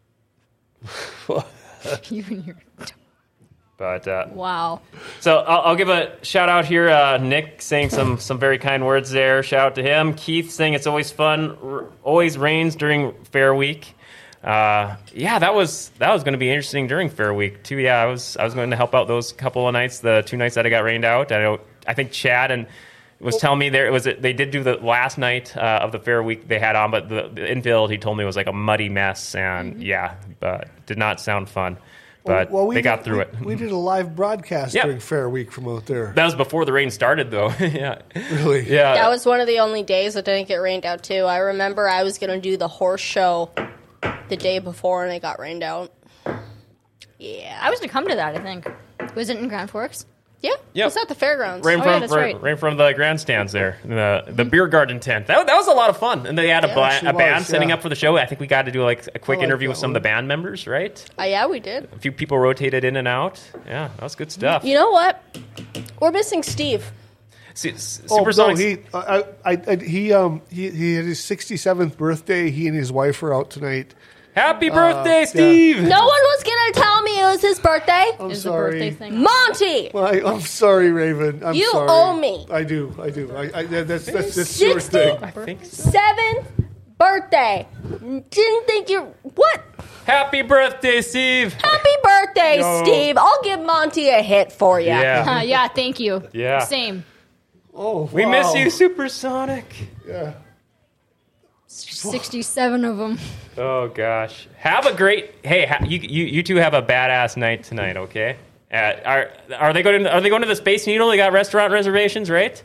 You and your But uh, wow. so I'll, I'll give a shout out here. Uh, Nick saying some some very kind words there. Shout out to him. Keith saying it's always fun. R- always rains during Fair Week. Uh, yeah, that was that was going to be interesting during Fair Week too. Yeah, I was I was going to help out those couple of nights, the two nights that I got rained out. I know I think Chad and was telling me there it was they did do the last night uh, of the Fair Week they had on, but the, the infield he told me was like a muddy mess, and yeah, but did not sound fun. But Well, we they did- got through we, it. We did a live broadcast Yep. during Fair Week from out there. That was before the rain started, though. yeah, Really? yeah. That was one of the only days that didn't get rained out, too. I remember I was going to do the horse show the day before, and it got rained out. Yeah. I was to come to that. I think was it in Grand Forks? Yeah. Yep. It's at the fairgrounds. Rain Oh, from yeah, that's rain, right. rain from the grandstands there, the the beer garden tent. That, that was a lot of fun, and they had a, Yeah. bla- Actually a band was, setting yeah. up for the show. I think we got to do like a quick I like interview that with some of the one. band members, right? Uh, yeah, we did. A few people rotated in and out. Yeah, that was good stuff. You know what? We're missing Steve. Su- s- Oh, no, Supersonics. he, I, I, I, he, um, he, he had his sixty-seventh birthday. He and his wife are out tonight. Happy birthday, yeah. Steve! No one was going to tell me it was his birthday. I'm Is the sorry. birthday thing? Monty! Well, I, I'm sorry, Raven. I'm You sorry. owe me. I do. I do. I, I, that's that's, that's your sixty thing. I think so. Seventh birthday. Didn't think you. What? Happy birthday, Steve! Happy birthday, Yo. Steve. I'll give Monty a hit for you. Yeah, Uh, yeah, thank you. Yeah. Same. Oh, we wow. miss you, Supersonic. Yeah. Sixty-seven of them. Oh gosh, have a great. Hey, ha, you, you you two have a badass night tonight. Okay, uh, are are they going? To, are they going to the Space Needle? They got restaurant reservations, right?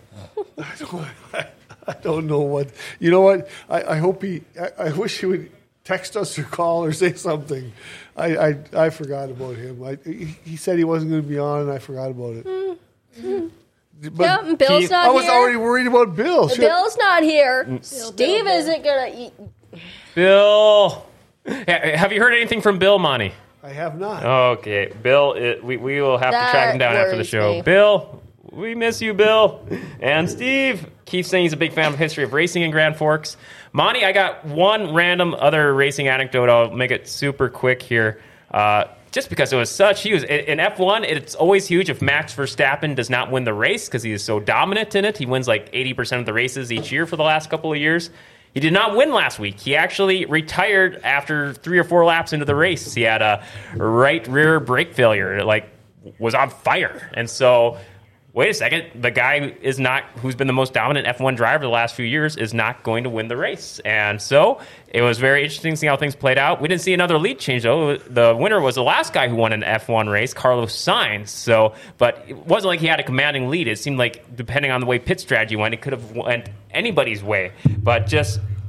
I don't know what. You know what? I, I hope he. I, I wish he would text us or call or say something. I I, I forgot about him. I, he, he said he wasn't going to be on, and I forgot about it. But Yeah, and Bill's Keith- not I was here. already worried about Bill. Shit. Bill's not here. Mm. Steve isn't gonna eat. Bill, Ha- have you heard anything from Bill, Monty? I have not. Okay, Bill, it, we we will have That to track him down after the worries show. me. Bill, we miss you, Bill, and Steve. Keith saying he's a big fan of the history of racing in Grand Forks. Monty, I got one random other racing anecdote. I'll make it super quick here. Uh, just because it was such huge. In F one, it's always huge if Max Verstappen does not win the race because he is so dominant in it. He wins like eighty percent of the races each year for the last couple of years. He did not win last week. He actually retired after three or four laps into the race. He had a right rear brake failure. It like was on fire. And so, wait a second, the guy is not, who's been the most dominant F one driver the last few years, is not going to win the race. And so it was very interesting to see how things played out. We didn't see another lead change, though. The winner was the last guy who won an F one race, Carlos Sainz. So, but it wasn't like he had a commanding lead. It seemed like, depending on the way pit strategy went, it could have went anybody's way. But just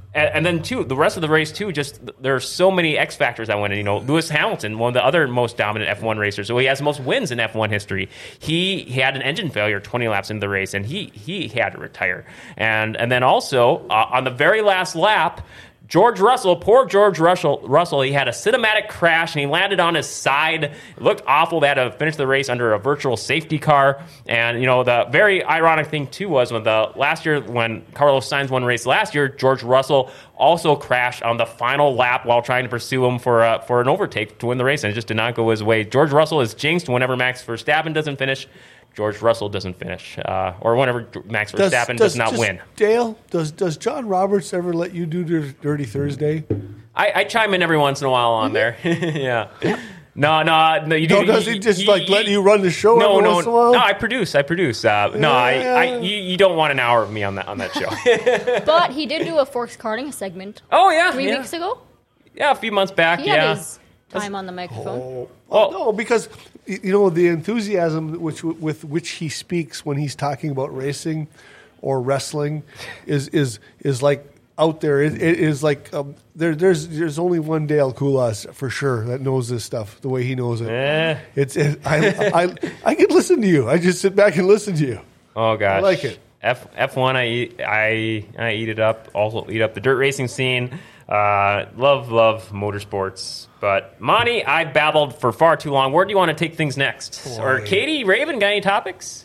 And, and then, too, the rest of the race, too, just there are so many X factors that went in. You know, Lewis Hamilton, one of the other most dominant F one racers, so he has the most wins in F one history. He, he had an engine failure twenty laps into the race, and he he had to retire. And and then also, uh, on the very last lap, George Russell, poor George Russell, Russell, he had a cinematic crash and he landed on his side. It looked awful. They had to finish the race under a virtual safety car. And, you know, the very ironic thing, too, was when the last year, when Carlos Sainz won the race last year, George Russell also crashed on the final lap while trying to pursue him for, uh, for an overtake to win the race, and it just did not go his way. George Russell is jinxed whenever Max Verstappen doesn't finish. George Russell doesn't finish, uh, or whenever Max Verstappen does, does, does not just, win. Dale, does does John Roberts ever let you do Dirty Thursday? I, I chime in every once in a while on there. yeah. No, no, no. You no, do, does you, he just you, like you, let you run the show? No, every no, once in a while? no. I produce. I produce. Uh, no, I, I you, you don't want an hour of me on that on that show. But he did do a Forks Karting segment. Oh yeah, three yeah. weeks ago. Yeah, a few months back. He yeah. had his time on the microphone. Oh, Well- no, because you know the enthusiasm which with which he speaks when he's talking about racing or wrestling is is is like out there. It, it is like um, there. There's there's only one Dale Kulas for sure that knows this stuff the way he knows it. Eh. It's it, I I I can listen to you. I just sit back and listen to you. Oh gosh, I like it. F F one, I eat, I I eat it up. Also eat up the dirt racing scene. Uh, love love motorsports. But Monty, I babbled for far too long. Where do you want to take things next? Boy. Or Katie, Raven, got any topics?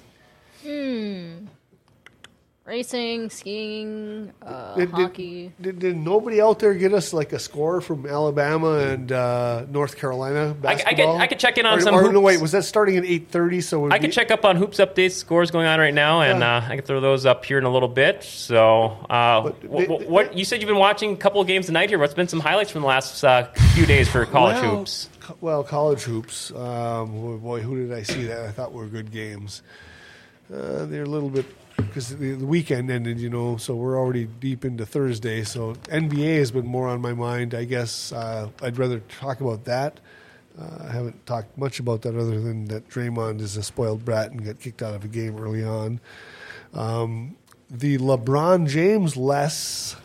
Hmm. Racing, skiing, uh, Did, hockey. did, did, did nobody out there get us like a score from Alabama and uh, North Carolina I, I could basketball? I could check in on or, some. or, hoops. no, wait, was that starting at eight thirty? So I could check up on hoops updates, scores going on right now, and Yeah. uh, I can throw those up here in a little bit. So, uh, But wh- they- wh- what you said you've been watching a couple of games tonight here. What's been some highlights from the last uh, few days for college well, hoops? co- Well, college hoops. Um, boy, who did I see that I thought were good games? Uh, they're a little bit because the, the weekend ended, you know, so we're already deep into Thursday. So N B A has been more on my mind. I guess uh, I'd rather talk about that. Uh, I haven't talked much about that other than that Draymond is a spoiled brat and got kicked out of a game early on. Um, the LeBron James less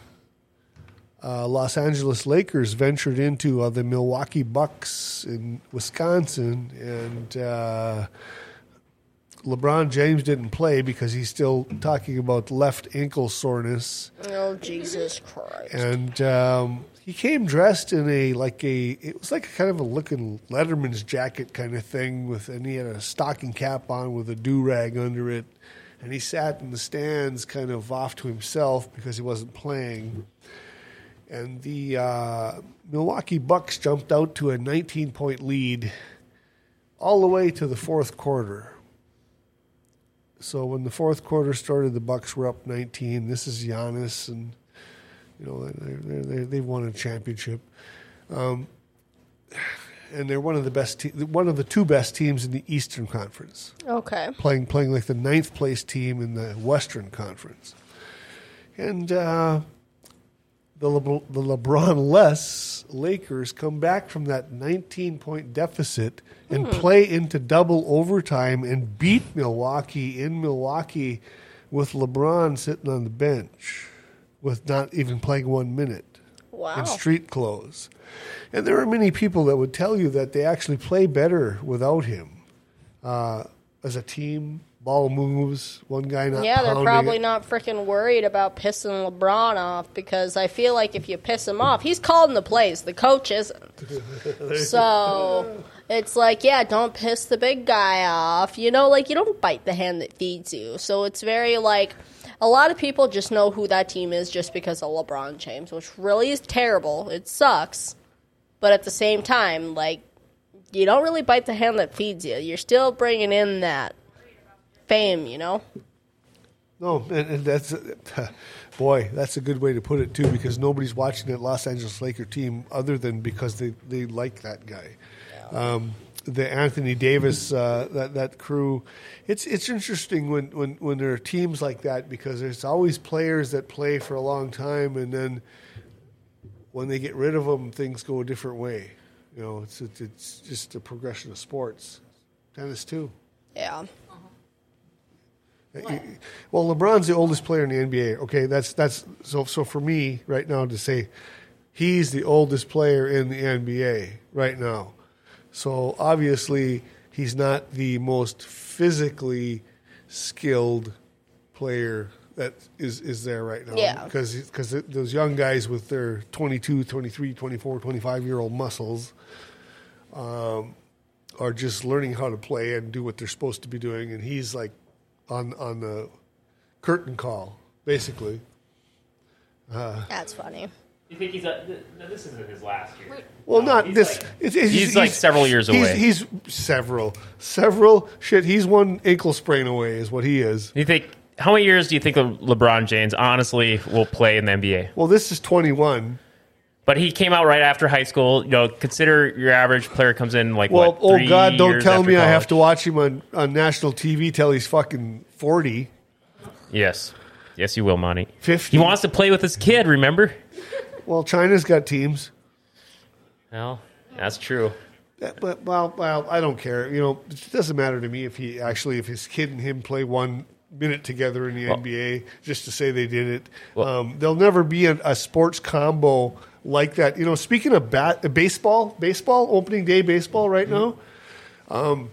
uh, Los Angeles Lakers ventured into uh, the Milwaukee Bucks in Wisconsin, and uh, LeBron James didn't play because he's still talking about left ankle soreness. Oh, Jesus Christ. And um, he came dressed in a like a it was like a kind of a looking Letterman's jacket kind of thing with, and he had a stocking cap on with a do rag under it, and he sat in the stands kind of off to himself because he wasn't playing. And the uh, Milwaukee Bucks jumped out to a nineteen point lead all the way to the fourth quarter. So when the fourth quarter started, the Bucks were up nineteen. This is Giannis, and you know they they they won a championship, um, and they're one of the best, te- one of the two best teams in the Eastern Conference, Okay. playing playing like the ninth place team in the Western Conference, and uh, the Le- the LeBron-less Lakers come back from that nineteen point deficit and play into double overtime and beat Milwaukee in Milwaukee with LeBron sitting on the bench with not even playing one minute Wow. in street clothes. And there are many people that would tell you that they actually play better without him. Uh, as a team, ball moves, one guy not Yeah, they're pounding probably it. not freaking worried about pissing LeBron off because I feel like if you piss him off, he's calling the plays. The coach isn't. So it's like, yeah, don't piss the big guy off. You know, like you don't bite the hand that feeds you. So it's very like a lot of people just know who that team is just because of LeBron James, which really is terrible. It sucks. But at the same time, like, you don't really bite the hand that feeds you. You're still bringing in that fame, you know? No, and, and that's boy, that's a good way to put it too, because nobody's watching that Los Angeles Laker team other than because they, they like that guy. Um, the Anthony Davis, uh, that that crew, it's it's interesting when, when, when there are teams like that because there's always players that play for a long time, and then when they get rid of them, things go a different way. You know, it's it's, it's just a progression of sports. Tennis too. Yeah. Well, LeBron's the oldest player in the N B A. Okay, that's that's so so for me right now to say he's the oldest player in the N B A right now. So obviously he's not the most physically skilled player that is, is there right now. Yeah. Because because those young guys with their twenty-two, twenty-three, twenty-four, twenty-five-year-old muscles um, are just learning how to play and do what they're supposed to be doing. And he's like on on the curtain call, basically. That's funny. You think he's a, th- this isn't his last year? Well, No, not he's this. like- it's, it's, he's like several years he's- away. He's several, several. Shit, he's one ankle sprain away, is what he is. You think how many years do you think Le- LeBron James honestly will play in the N B A? Well, this is twenty-one. But he came out right after high school. You know, consider your average player comes in like Well, what? oh three God, don't years tell after me I have college? to watch him on, on national T V till he's fucking forty. Yes, yes, you will, Monty. fifty. He wants to play with his kid. Remember? Well, China's got teams. Well, that's true. Uh, But well, well, I don't care. You know, it doesn't matter to me if he actually, if his kid and him play one minute together in the Well- N B A, just to say they did it. Well- um, there'll never be a, a sports combo like that. You know, speaking of bat, uh, baseball, baseball opening day baseball right now, um,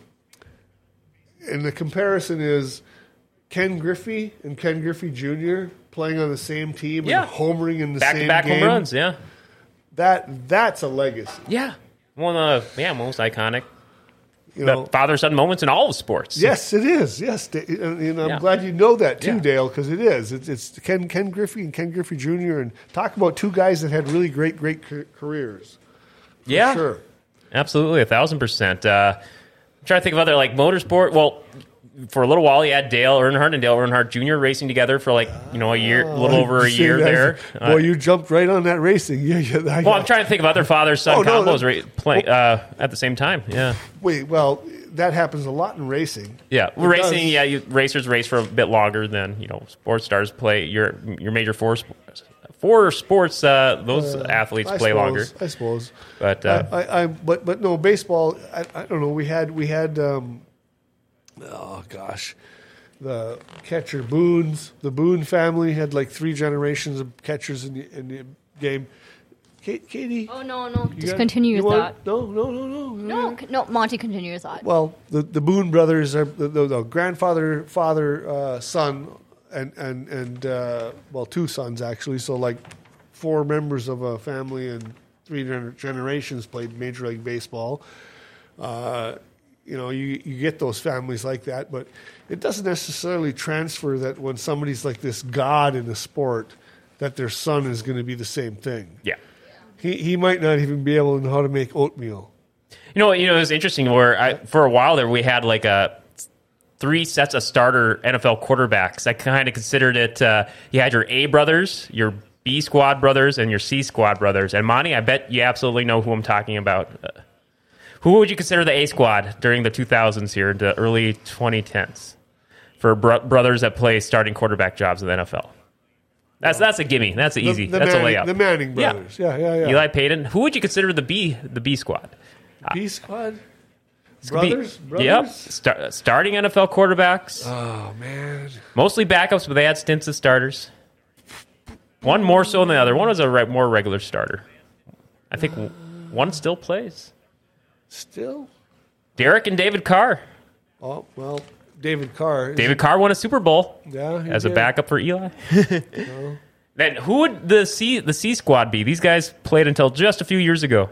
and the comparison is Ken Griffey and Ken Griffey Junior playing on the same team Yeah. and homering in the Back same to back game. home runs. Yeah, That that's a legacy. yeah. One of the yeah most iconic You know, father son moments in all of sports. Yes, it is. Yes, Da- and and I'm Yeah. glad you know that too, Yeah. Dale, because it is. It's, it's Ken Ken Griffey and Ken Griffey Junior And talk about two guys that had really great, great ca- careers. For yeah, sure. absolutely, a thousand percent. Uh, I'm trying to think of other like motorsport. Well, for a little while, you had Dale Earnhardt and Dale Earnhardt Junior racing together for like you know a year, a little over a See, year that's- there. Boy, Uh, you jumped right on that racing. Yeah, yeah. I- well, I'm trying to think of other father son Oh, no, combos that- ra- play, uh, at the same time. Yeah, Wait, well, that happens a lot in racing. yeah. It Racing, does. yeah. You, racers race for a bit longer than you know sports stars play. Your your major four sports. For sports, uh, those athletes I play suppose, longer. I suppose. But uh, I, I, I, but but no baseball. I, I don't know. We had we had. Um, oh gosh, the catcher Boone's. The Boone family had like three generations of catchers in the, in the game. Kate, Katie, Oh no, no, you just got- continue you your want- thought. No, no, no, no, No, c- no, Monty, continue your thought. Well, the the Boone brothers are the, the, the grandfather, father, uh, son, and and and uh, well, two sons actually. So like four members of a family and three gener- generations played Major League Baseball. Uh, you know, you you get those families like that, but it doesn't necessarily transfer that when somebody's like this god in a sport, that their son is going to be the same thing. yeah. He he might not even be able to know how to make oatmeal. You know, you know, it was interesting where I, for a while there we had like a three sets of starter N F L quarterbacks. I kind of considered it. Uh, you had your A brothers, your B squad brothers, and your C squad brothers. And Monty, I bet you absolutely know who I'm talking about. Uh, who would you consider the A squad during the two thousands here, the early twenty tens, for bro- brothers that play starting quarterback jobs in the N F L? That's that's a gimme. That's an The- easy. the that's Manning, a layup. The Manning Yeah. brothers. Yeah, yeah, yeah. Eli Payton. Who would you consider the B the B squad? B squad. B- Brothers. Brothers. Yep. Star- starting N F L quarterbacks. Oh man. Mostly backups, but they had stints as starters. One more so than the other. One was a re- more regular starter. I think w- one still plays. Still. Derek and David Carr. Oh well, David Carr. is- David Carr won a Super Bowl Yeah. he as a did. backup for Eli. Then who would the C the C squad be? These guys played until just a few years ago.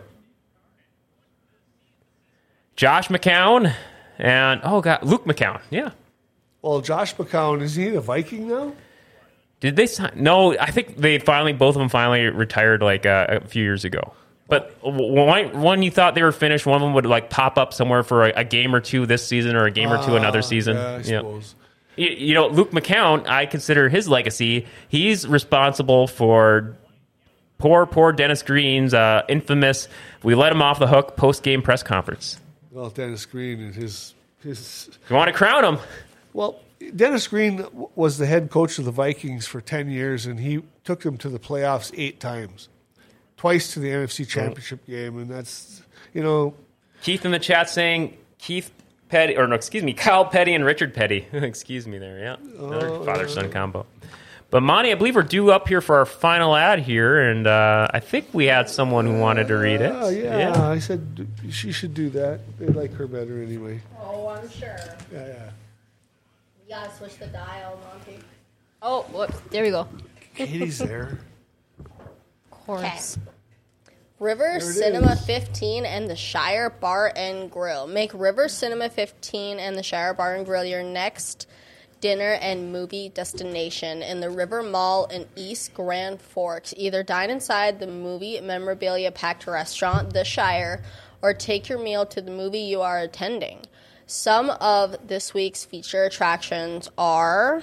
Josh McCown and oh god, Luke McCown. Yeah. Well, Josh McCown, is he a Viking now? Did they sign? No, I think they finally, both of them finally retired like uh, a few years ago. But one, one you thought they were finished, one of them would like pop up somewhere for a, a game or two this season or a game or two another season. Ah, Yeah, I Yep. suppose. You, you know, Luke McCown, I consider his legacy. He's responsible for poor, poor Dennis Green's uh, infamous "we let him off the hook" post game press conference. Well, Dennis Green and his his. You want to crown him? Well, Dennis Green w- was the head coach of the Vikings for ten years, and he took them to the playoffs eight times, twice to the N F C Championship game, and that's you know. Keith in the chat saying, Keith, Petty, or no, excuse me, Kyle Petty and Richard Petty. Excuse me there, yeah. Another Oh, father-son combo. But, Monty, I believe we're due up here for our final ad here, and uh, I think we had someone who wanted to read it. Oh, yeah. I said she should do that. They like her better anyway. Oh, I'm sure. Yeah, yeah. You gotta switch the dial, Monty. Oh, whoops. There we go. Katie's there. Of course. River it Cinema is. fifteen and the Shire Bar and Grill. Make River Cinema fifteen and the Shire Bar and Grill your next dinner and movie destination in the River Mall in East Grand Forks. Either dine inside the movie memorabilia packed restaurant, The Shire, or take your meal to the movie you are attending. Some of this week's feature attractions are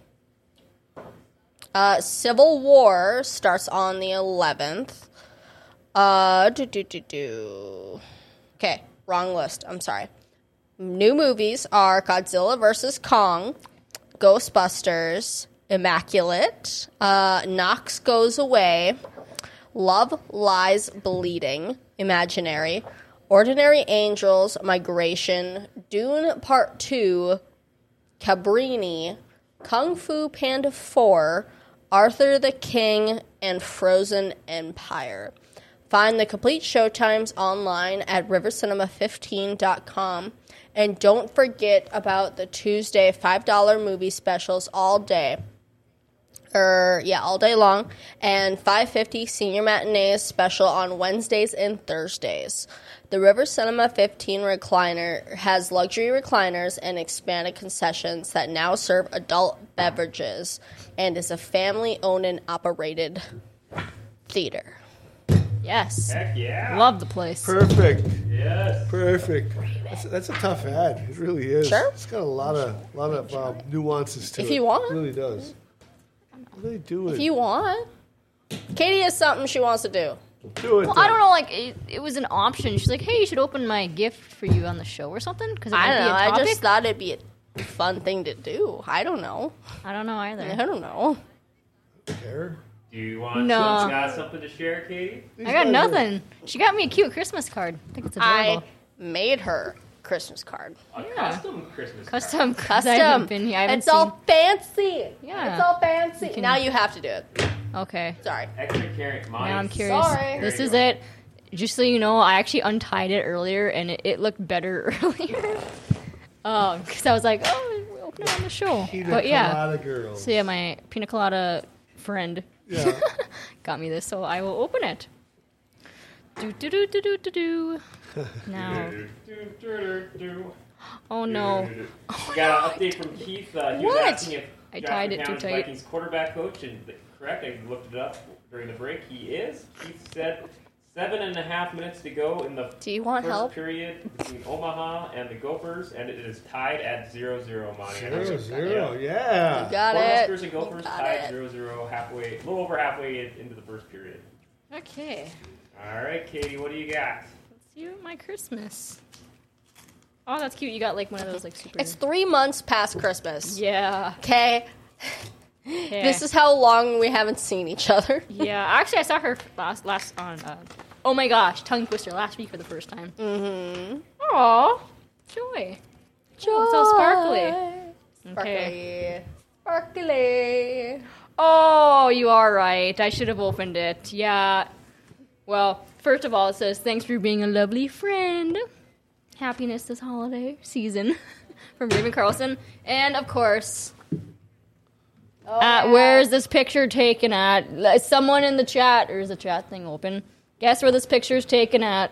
uh, Civil War starts on the eleventh. Uh, do, do, do, do. Okay, wrong list. I'm sorry. New movies are Godzilla versus Kong, Ghostbusters, Immaculate, uh, Knox Goes Away, Love Lies Bleeding, Imaginary, Ordinary Angels, Migration, Dune Part two, Cabrini, Kung Fu Panda four, Arthur the King, and Frozen Empire. Find the complete showtimes online at river cinema fifteen dot com. And don't forget about the Tuesday five dollar movie specials all day. Er, yeah, all day long. And five fifty senior matinees special on Wednesdays and Thursdays. The River Cinema fifteen recliner has luxury recliners and expanded concessions that now serve adult beverages and is a family-owned and operated theater. Yes. Heck yeah. Love the place. Perfect. Yes. Perfect. That's, that's a tough ad. It really is. Sure. It's got a lot of lot of uh, nuances to If it. you want. It really does. What are they doing? If you want. Katie has something she wants to do. do it. Well, I don't know. Like it, it was an option. She's like, "Hey, you should open my gift for you on the show or something." Because I don't know. Be a I topic. just thought it'd be a fun thing to do. I don't know. I don't know either. I don't know. care. Do you want No. some, got something to share, Katie? I got nothing. She got me a cute Christmas card. I think it's I adorable. made her Christmas card. A Yeah. custom Christmas Custom, Custom. I haven't been here. I haven't It's all seen- fancy. Yeah. It's all fancy. can- Now you have to do it. Okay. Sorry. card. Extra caring. Mine. Now I'm curious. Sorry. This There you is go. it. Just so you know, I actually untied it earlier, and it, it looked better earlier. Um, because I was like, oh, we open it on the show. Pina But yeah. colada girls. So yeah, my pina colada friend Yeah. got me this, so I will open it. Do do do do do do do. Now, oh no. We got an update from Keith. Uh, he was What? asking if I Josh tied it McCown too is tight. Vikings quarterback coach, and the- correct. I looked it up during the break. He is. Keith said seven and a half minutes to go in the Do you want first help? period between Omaha and the Gophers, and it is tied at zero zero. Monty. Zero, zero. Yeah. Got Cornhuskers it. and Gophers Got tied it. zero zero halfway, a little over halfway in- into the first period. Okay. All right, Katie, what do you got? Let's see what my Christmas. Oh, that's cute. You got like one of those like super. It's three months past Christmas. yeah. Okay. Okay. This is how long we haven't seen each other. Yeah, actually, I saw her last last on. Uh, oh my gosh, tongue twister last week for the first time. Mm-hmm. Aw, joy. Oh, it's all sparkly. Okay. Sparkly. Sparkly. Oh, you are right. I should have opened it. Yeah. Well, first of all, it says thanks for being a lovely friend. Happiness this holiday season from Raven Carlson, and of course. Oh, Uh, yeah. where is this picture taken at? Is someone in the chat, or is the chat thing open? Guess where this picture is taken at?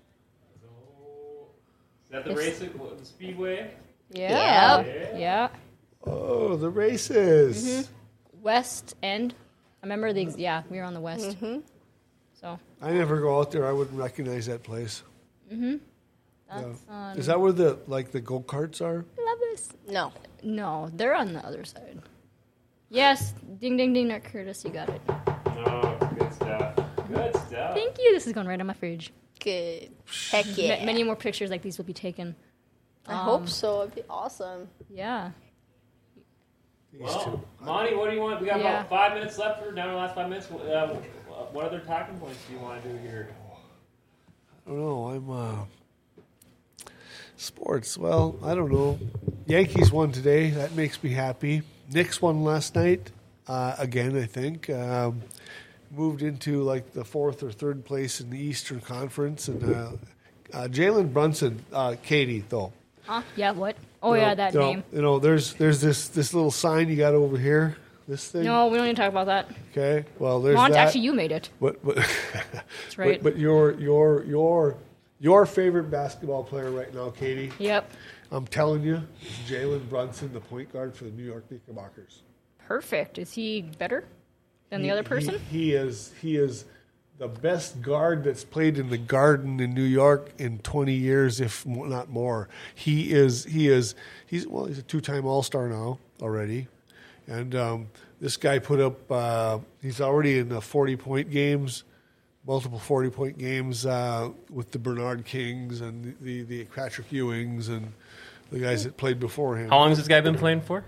Is that the Yes. race at the Speedway? Yeah. Yep. Yeah. Oh, the races. Mm-hmm. West End. I remember the, ex- yeah, we were on the west. Mm-hmm. So, I never go out there. I wouldn't recognize that place. that's on, Is that where the like the go karts are? love this. No. No, they're on the other side. Yes, ding, ding, ding, Nut Curtis, you got it. Oh, good stuff. Good stuff. Thank you. This is going right on my fridge. Good. Heck Ma- yeah. many more pictures like these will be taken. I Um, hope so. It'd be awesome. Yeah. These Well, two. Monty, what do you want? We got Yeah. about five minutes left. We're down to the last five minutes. Uh, what other talking points do you want to do here? I don't know. I'm uh, Sports. Well, I don't know. Yankees won today. That makes me happy. Knicks won last night. Uh, again, I think. Um, moved into like the fourth or third place in the Eastern Conference. And uh, uh, Jalen Brunson, uh, Katie, though. Huh? Yeah, what? Oh, You yeah, know, that you know, name. You know, there's there's this, this little sign you got over here. This thing. No, we don't need to talk about that. Okay. Well, there's Mont, that. actually, you made it. But, but, That's right. but, but your your your your favorite basketball player right now, Katie. Yep. I'm telling you, is Jalen Brunson, the point guard for the New York Knickerbockers. Perfect. Is he better than the He- other person? He, he is. He is the best guard that's played in the Garden in New York in twenty years, if mo- not more. He is. He is. He's well. He's a two-time All-Star now already, and um, this guy put up. Uh, he's already in the forty-point games, multiple forty-point games uh, with the Bernard Kings and the, the the Patrick Ewings and the guys that played before him. How long has this guy been playing for?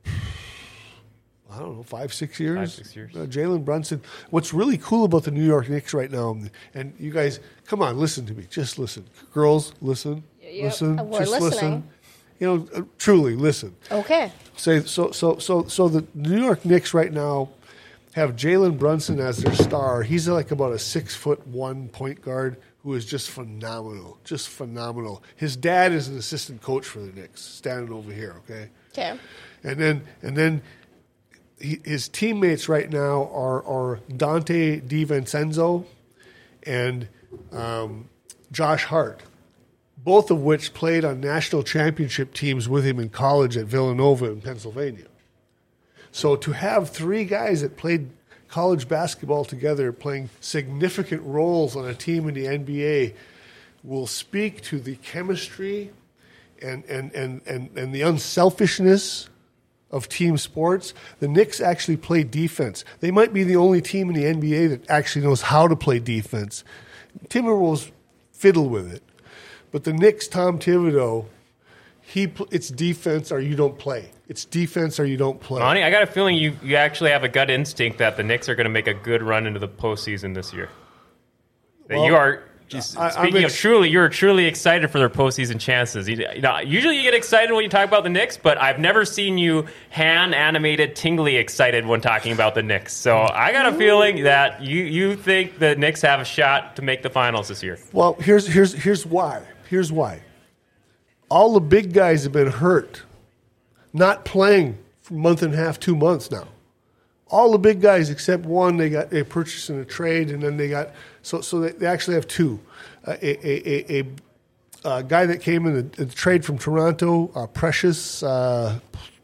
I don't know, five, six years. Five, six years. Uh, Jalen Brunson. What's really cool about the New York Knicks right now, and you guys, come on, listen to me. Just listen. Girls, listen. Yep. Listen. We're just listening. listen. You know, uh, truly listen. Okay. Say so. So so so the New York Knicks right now have Jalen Brunson as their star. He's like about a six foot one point guard who is just phenomenal, just phenomenal. His dad is an assistant coach for the Knicks, standing over here. Okay. Okay. And then and then he, his teammates right now are are Dante DiVincenzo and um, Josh Hart, both of which played on national championship teams with him in college at Villanova in Pennsylvania. So to have three guys that played college basketball together playing significant roles on a team in the N B A will speak to the chemistry and, and, and, and, and the unselfishness of team sports. The Knicks actually play defense. They might be the only team in the N B A that actually knows how to play defense. Timberwolves fiddle with it. But the Knicks, Tom Thibodeau, he pl- it's defense or you don't play. It's defense or you don't play. Monty, I got a feeling you, you actually have a gut instinct that the Knicks are going to make a good run into the postseason this year. That Well, you are, just I- I'm speaking ex- of truly, you're truly excited for their postseason chances. You, you know, usually you get excited when you talk about the Knicks, but I've never seen you hand-animated, tingly excited when talking about the Knicks. So I got a feeling that you, you think the Knicks have a shot to make the finals this year. Well, here's here's here's why. Here's why. All the big guys have been hurt, not playing for a month and a half, two months now. All the big guys except one, they got they purchased in a trade, and then they got so so they, they actually have two. Uh, a, a, a, a, a guy that came in the, the trade from Toronto, uh, Precious. Uh,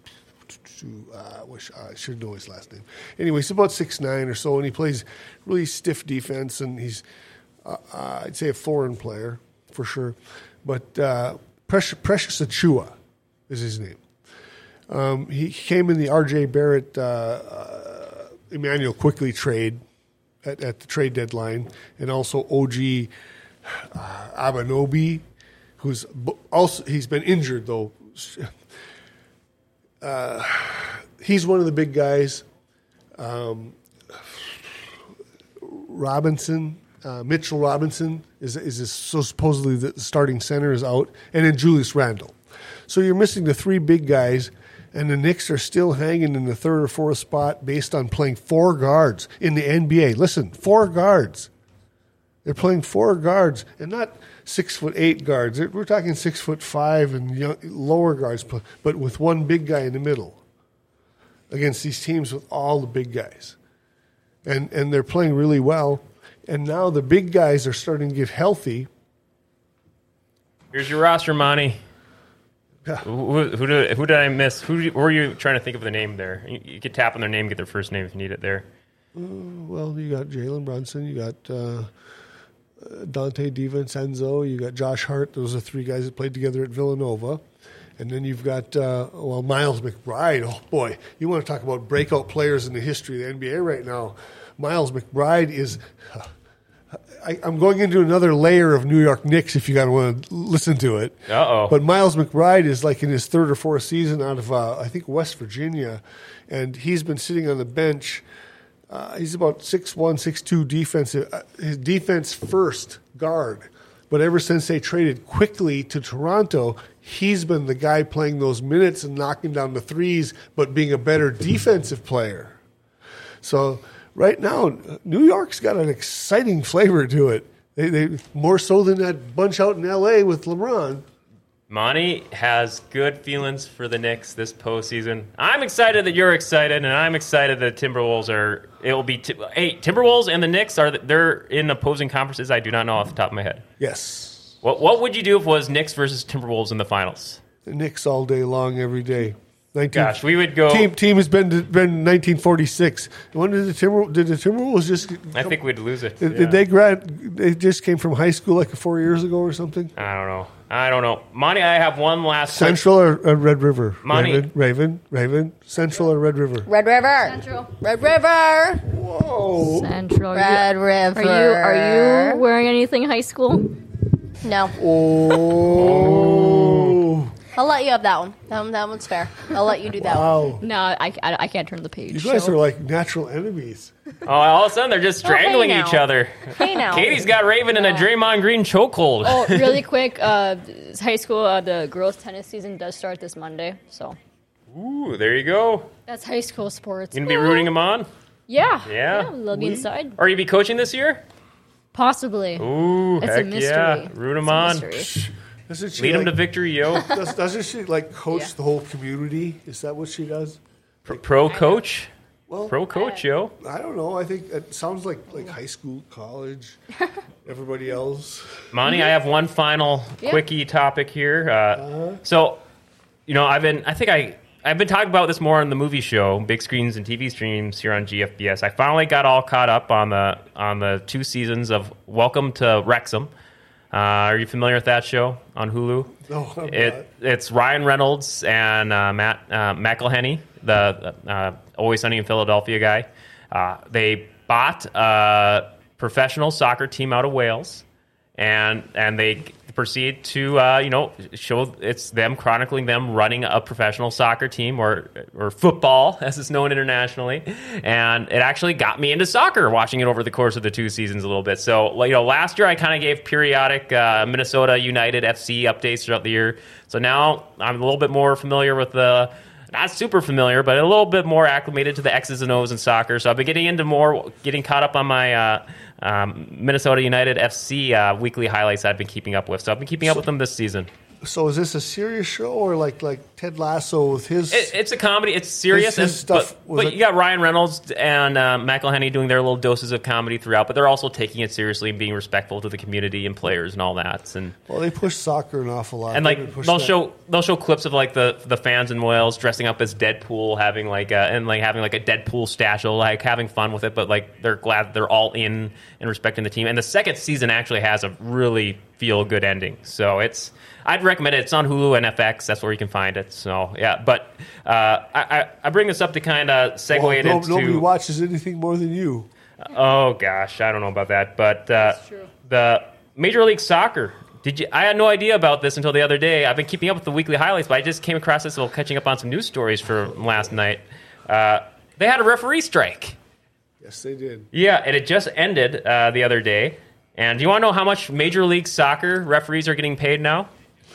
uh, wish I should know his last name. Anyway, he's about six nine or so, and he plays really stiff defense, and he's uh, uh, I'd say a foreign player for sure, but uh, Precious, Precious Achua is his name. Um, he came in the R J Barrett, uh, uh, Emmanuel Quickly trade at, at the trade deadline, and also O G uh, Abanobi, who's b- also he's been injured though. Uh, he's one of the big guys. Um, Robinson. Uh, Mitchell Robinson is is this, so supposedly the starting center is out, and then Julius Randle. So you're missing the three big guys, and the Knicks are still hanging in the third or fourth spot based on playing four guards in the N B A. Listen, four guards. They're playing four guards and not six foot eight guards. We're talking six foot five and young, lower guards, but with one big guy in the middle against these teams with all the big guys, and and they're playing really well. And now the big guys are starting to get healthy. Here's your roster, Monty. Yeah. Who, who, did, who did I miss? Who did, were you trying to think of the name there? You, you could tap on their name, get their first name if you need it there. Uh, well, you got Jalen Brunson, you got uh, Dante DiVincenzo, you got Josh Hart. Those are three guys that played together at Villanova. And then you've got, uh, well, Miles McBride. Oh, boy, you want to talk about breakout players in the history of the N B A right now. Miles McBride is... Uh, I, I'm going into another layer of New York Knicks if you got to want to listen to it. Uh-oh. But Miles McBride is like in his third or fourth season out of, uh, I think, West Virginia. And he's been sitting on the bench. Uh, he's about six one, six two defensive. Uh, his defense first guard. But ever since they traded quickly to Toronto, he's been the guy playing those minutes and knocking down the threes, but being a better defensive player. So right now, New York's got an exciting flavor to it. They, they more so than that bunch out in L A with LeBron. Monty has good feelings for the Knicks this postseason. I'm excited that you're excited, and I'm excited that Timberwolves are. It will be. T- hey, Timberwolves and the Knicks are. They're in opposing conferences. I do not know off the top of my head. Yes. What What would you do if it was Knicks versus Timberwolves in the finals? The Knicks all day long, every day. nineteen Gosh, we would go. Team team has been been nineteen forty-six. When did the Timber did the Timberwolves just? I think we'd lose it. Did, Yeah. did they grad? They just came from high school like four years ago or something. I don't know. I don't know. Monty, I have one last quick- Central or, or Red River? Money. Raven, Raven, Raven. Central or Red River? Red River. Central. Red River. Whoa! Central. Red River. Are you are you wearing anything high school? No. Oh! I'll let you have that one. That, one, that one's fair. I'll let you do that one. Wow! No, I, I, I can't turn the page. You guys so- are like natural enemies. Oh, all of a sudden they're just Oh, hey strangling now. each other. Hey now. Katie's got Raven in a Draymond Green chokehold. Oh, really quick. Uh, high school. Uh, the girls' tennis season does start this Monday, so Ooh, there you go. that's high school sports. You gonna be rooting them on? Yeah. Yeah. they'll be inside. Or you be coaching this year? Possibly. Ooh, It's a heck mystery. yeah. Root them It's a on. mystery. Doesn't she Lead them like, to victory, yo. does, doesn't she like coach Yeah. the whole community? Is that what she does? Pro, pro coach? Well, Pro coach, yo. I don't know. I think it sounds like like high school, college, everybody else. Monty, I have one final Yeah. quickie topic here. Uh, So, you know, I've been, I think I, I've been talking about this more on the movie show, big screens and T V streams here on G F B S. I finally got all caught up on the on the two seasons of Welcome to Wrexham. Uh, are you familiar with that show on Hulu? No, I'm It, it's Ryan Reynolds and uh, Matt uh, McElhenney, the uh, Always Sunny in Philadelphia guy. Uh, they bought a professional soccer team out of Wales, and and they proceed to uh, you know show it's them chronicling them running a professional soccer team or or football as it's known internationally, and it actually got me into soccer watching it over the course of the two seasons a little bit. So you know last year I kind of gave periodic uh, Minnesota United F C updates throughout the year. So now I'm a little bit more familiar with the. Not super familiar, but a little bit more acclimated to the X's and O's in soccer. So I've been getting into more, getting caught up on my uh, um, Minnesota United F C uh, weekly highlights I've been keeping up with. So I've been keeping up with them this season. So is this a serious show or like like Ted Lasso with his? It, it's a comedy. It's serious. His- his and- stuff but was but it- you got Ryan Reynolds and uh, McElhenney doing their little doses of comedy throughout, but they're also taking it seriously and being respectful to the community and players and all that. And Well, they push soccer an awful lot. and They've been like pushing they'll that. show they'll show clips of like the the fans in Wales dressing up as Deadpool, having like a, and like having like a Deadpool stash, like having fun with it. But like they're glad they're all in and respecting the team. And the second season actually has a really feel good ending. So it's I'd recommend it. It's on Hulu and F X. That's where you can find it. So yeah, but uh, I, I I bring this up to kind of segue Well, it no- into. nobody watches anything more than you. Oh gosh, I don't know about that, but uh, true. the Major League Soccer. Did you? I had no idea about this until the other day. I've been keeping up with the weekly highlights, but I just came across this while catching up on some news stories for last night. Uh, they had a referee strike. Yes, they did. Yeah, and it just ended uh, the other day. And do you want to know how much Major League Soccer referees are getting paid now?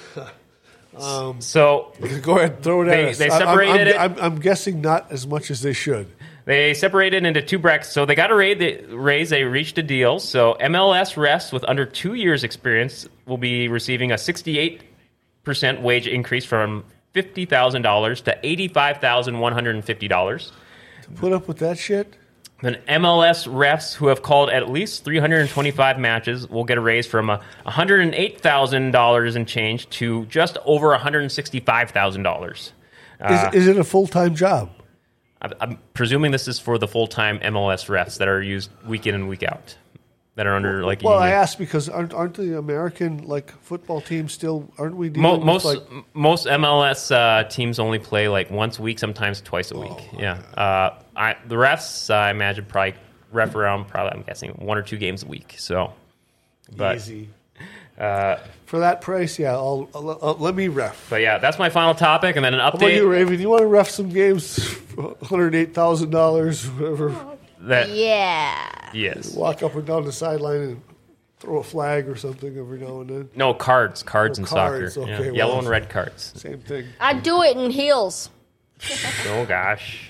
Um, so Go ahead, throw it They- at us. they I- I'm- separated it- I'm, I'm, I'm guessing not as much as they should. they separated into two brackets. So they got a raise. They, raise, they reached a deal. So M L S refs with under two years' experience will be receiving a sixty-eight percent wage increase from fifty thousand dollars to eighty-five thousand one hundred fifty dollars. Put up with that shit. Then M L S refs who have called at least three hundred twenty-five matches will get a raise from uh, one hundred eight thousand dollars and change to just over one hundred sixty-five thousand dollars. Uh, Is, is it a full time job? I'm, I'm presuming this is for the full-time M L S refs that are used week in and week out, that are under like. Well, I union. asked because aren't aren't the American like football teams still aren't we dealing Mo- with, most like m- most M L S uh, teams only play like once a week, sometimes twice a week. Oh, yeah, uh, I, the refs uh, I imagine probably ref around probably I'm guessing one or two games a week. So, but easy uh, for that price? Yeah, I'll, I'll, I'll- let me ref. but yeah, that's my final topic, and then an How about you, update Raven? You want to ref some games? one hundred eight thousand dollars, whatever. that Yeah. yes. Walk up and down the sideline and throw a flag or something every now and then. No, cards. Cards Oh, in cards, soccer. okay, Yeah. well- Yellow and red cards. Same thing. I'd do it in heels. Oh, gosh.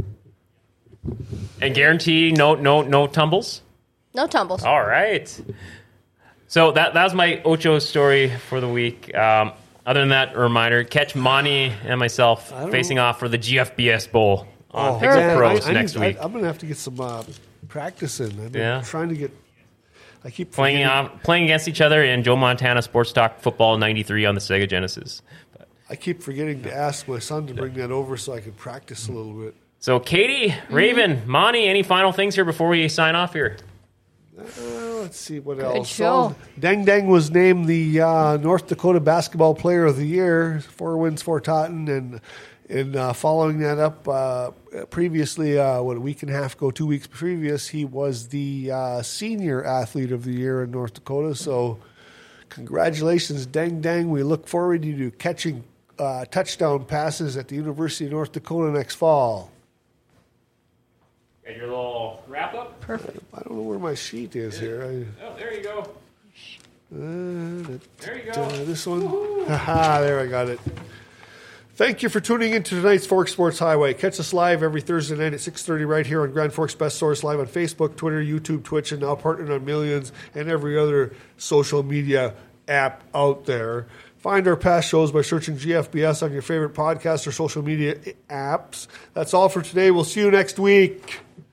And guarantee no no no tumbles? No tumbles. All right. So that that was my Ocho story for the week. Um, other than that, a reminder, catch Monty and myself don't facing know. off for the G F B S Bowl on Oh, Pixel man, Pros I- I next need- week. I, I'm going to have to get some uh, practice in. I've been Yeah. trying to get. I keep playing forgetting- off, playing against each other in Joe Montana Sports Talk Football ninety-three on the Sega Genesis. But, I keep forgetting to ask my son to bring that over so I can practice a little bit. so Katie, Raven, Monty, any final things here before we sign off here? Uh, let's see what else. show. So, Dang Dang was named the uh, North Dakota Basketball Player of the Year. Four wins for Totten, and and uh, following that up, uh, previously, uh, what a week and a half ago, two weeks previous, he was the uh, Senior Athlete of the Year in North Dakota. So, congratulations, Dang Dang. We look forward to you catching uh, touchdown passes at the University of North Dakota next fall. Got your little wrap up? Perfect. I don't know where my sheet is here. I, Oh, there you go. Uh, There you uh, go. this one. Haha, there I got it. Thank you for tuning in to tonight's Forks Sports Highway. Catch us live every Thursday night at six thirty right here on Grand Forks Best Source, live on Facebook, Twitter, YouTube, Twitch, and now partnered on Millions and every other social media app out there. Find our past shows by searching G F B S on your favorite podcast or social media apps. That's all for today. We'll see you next week.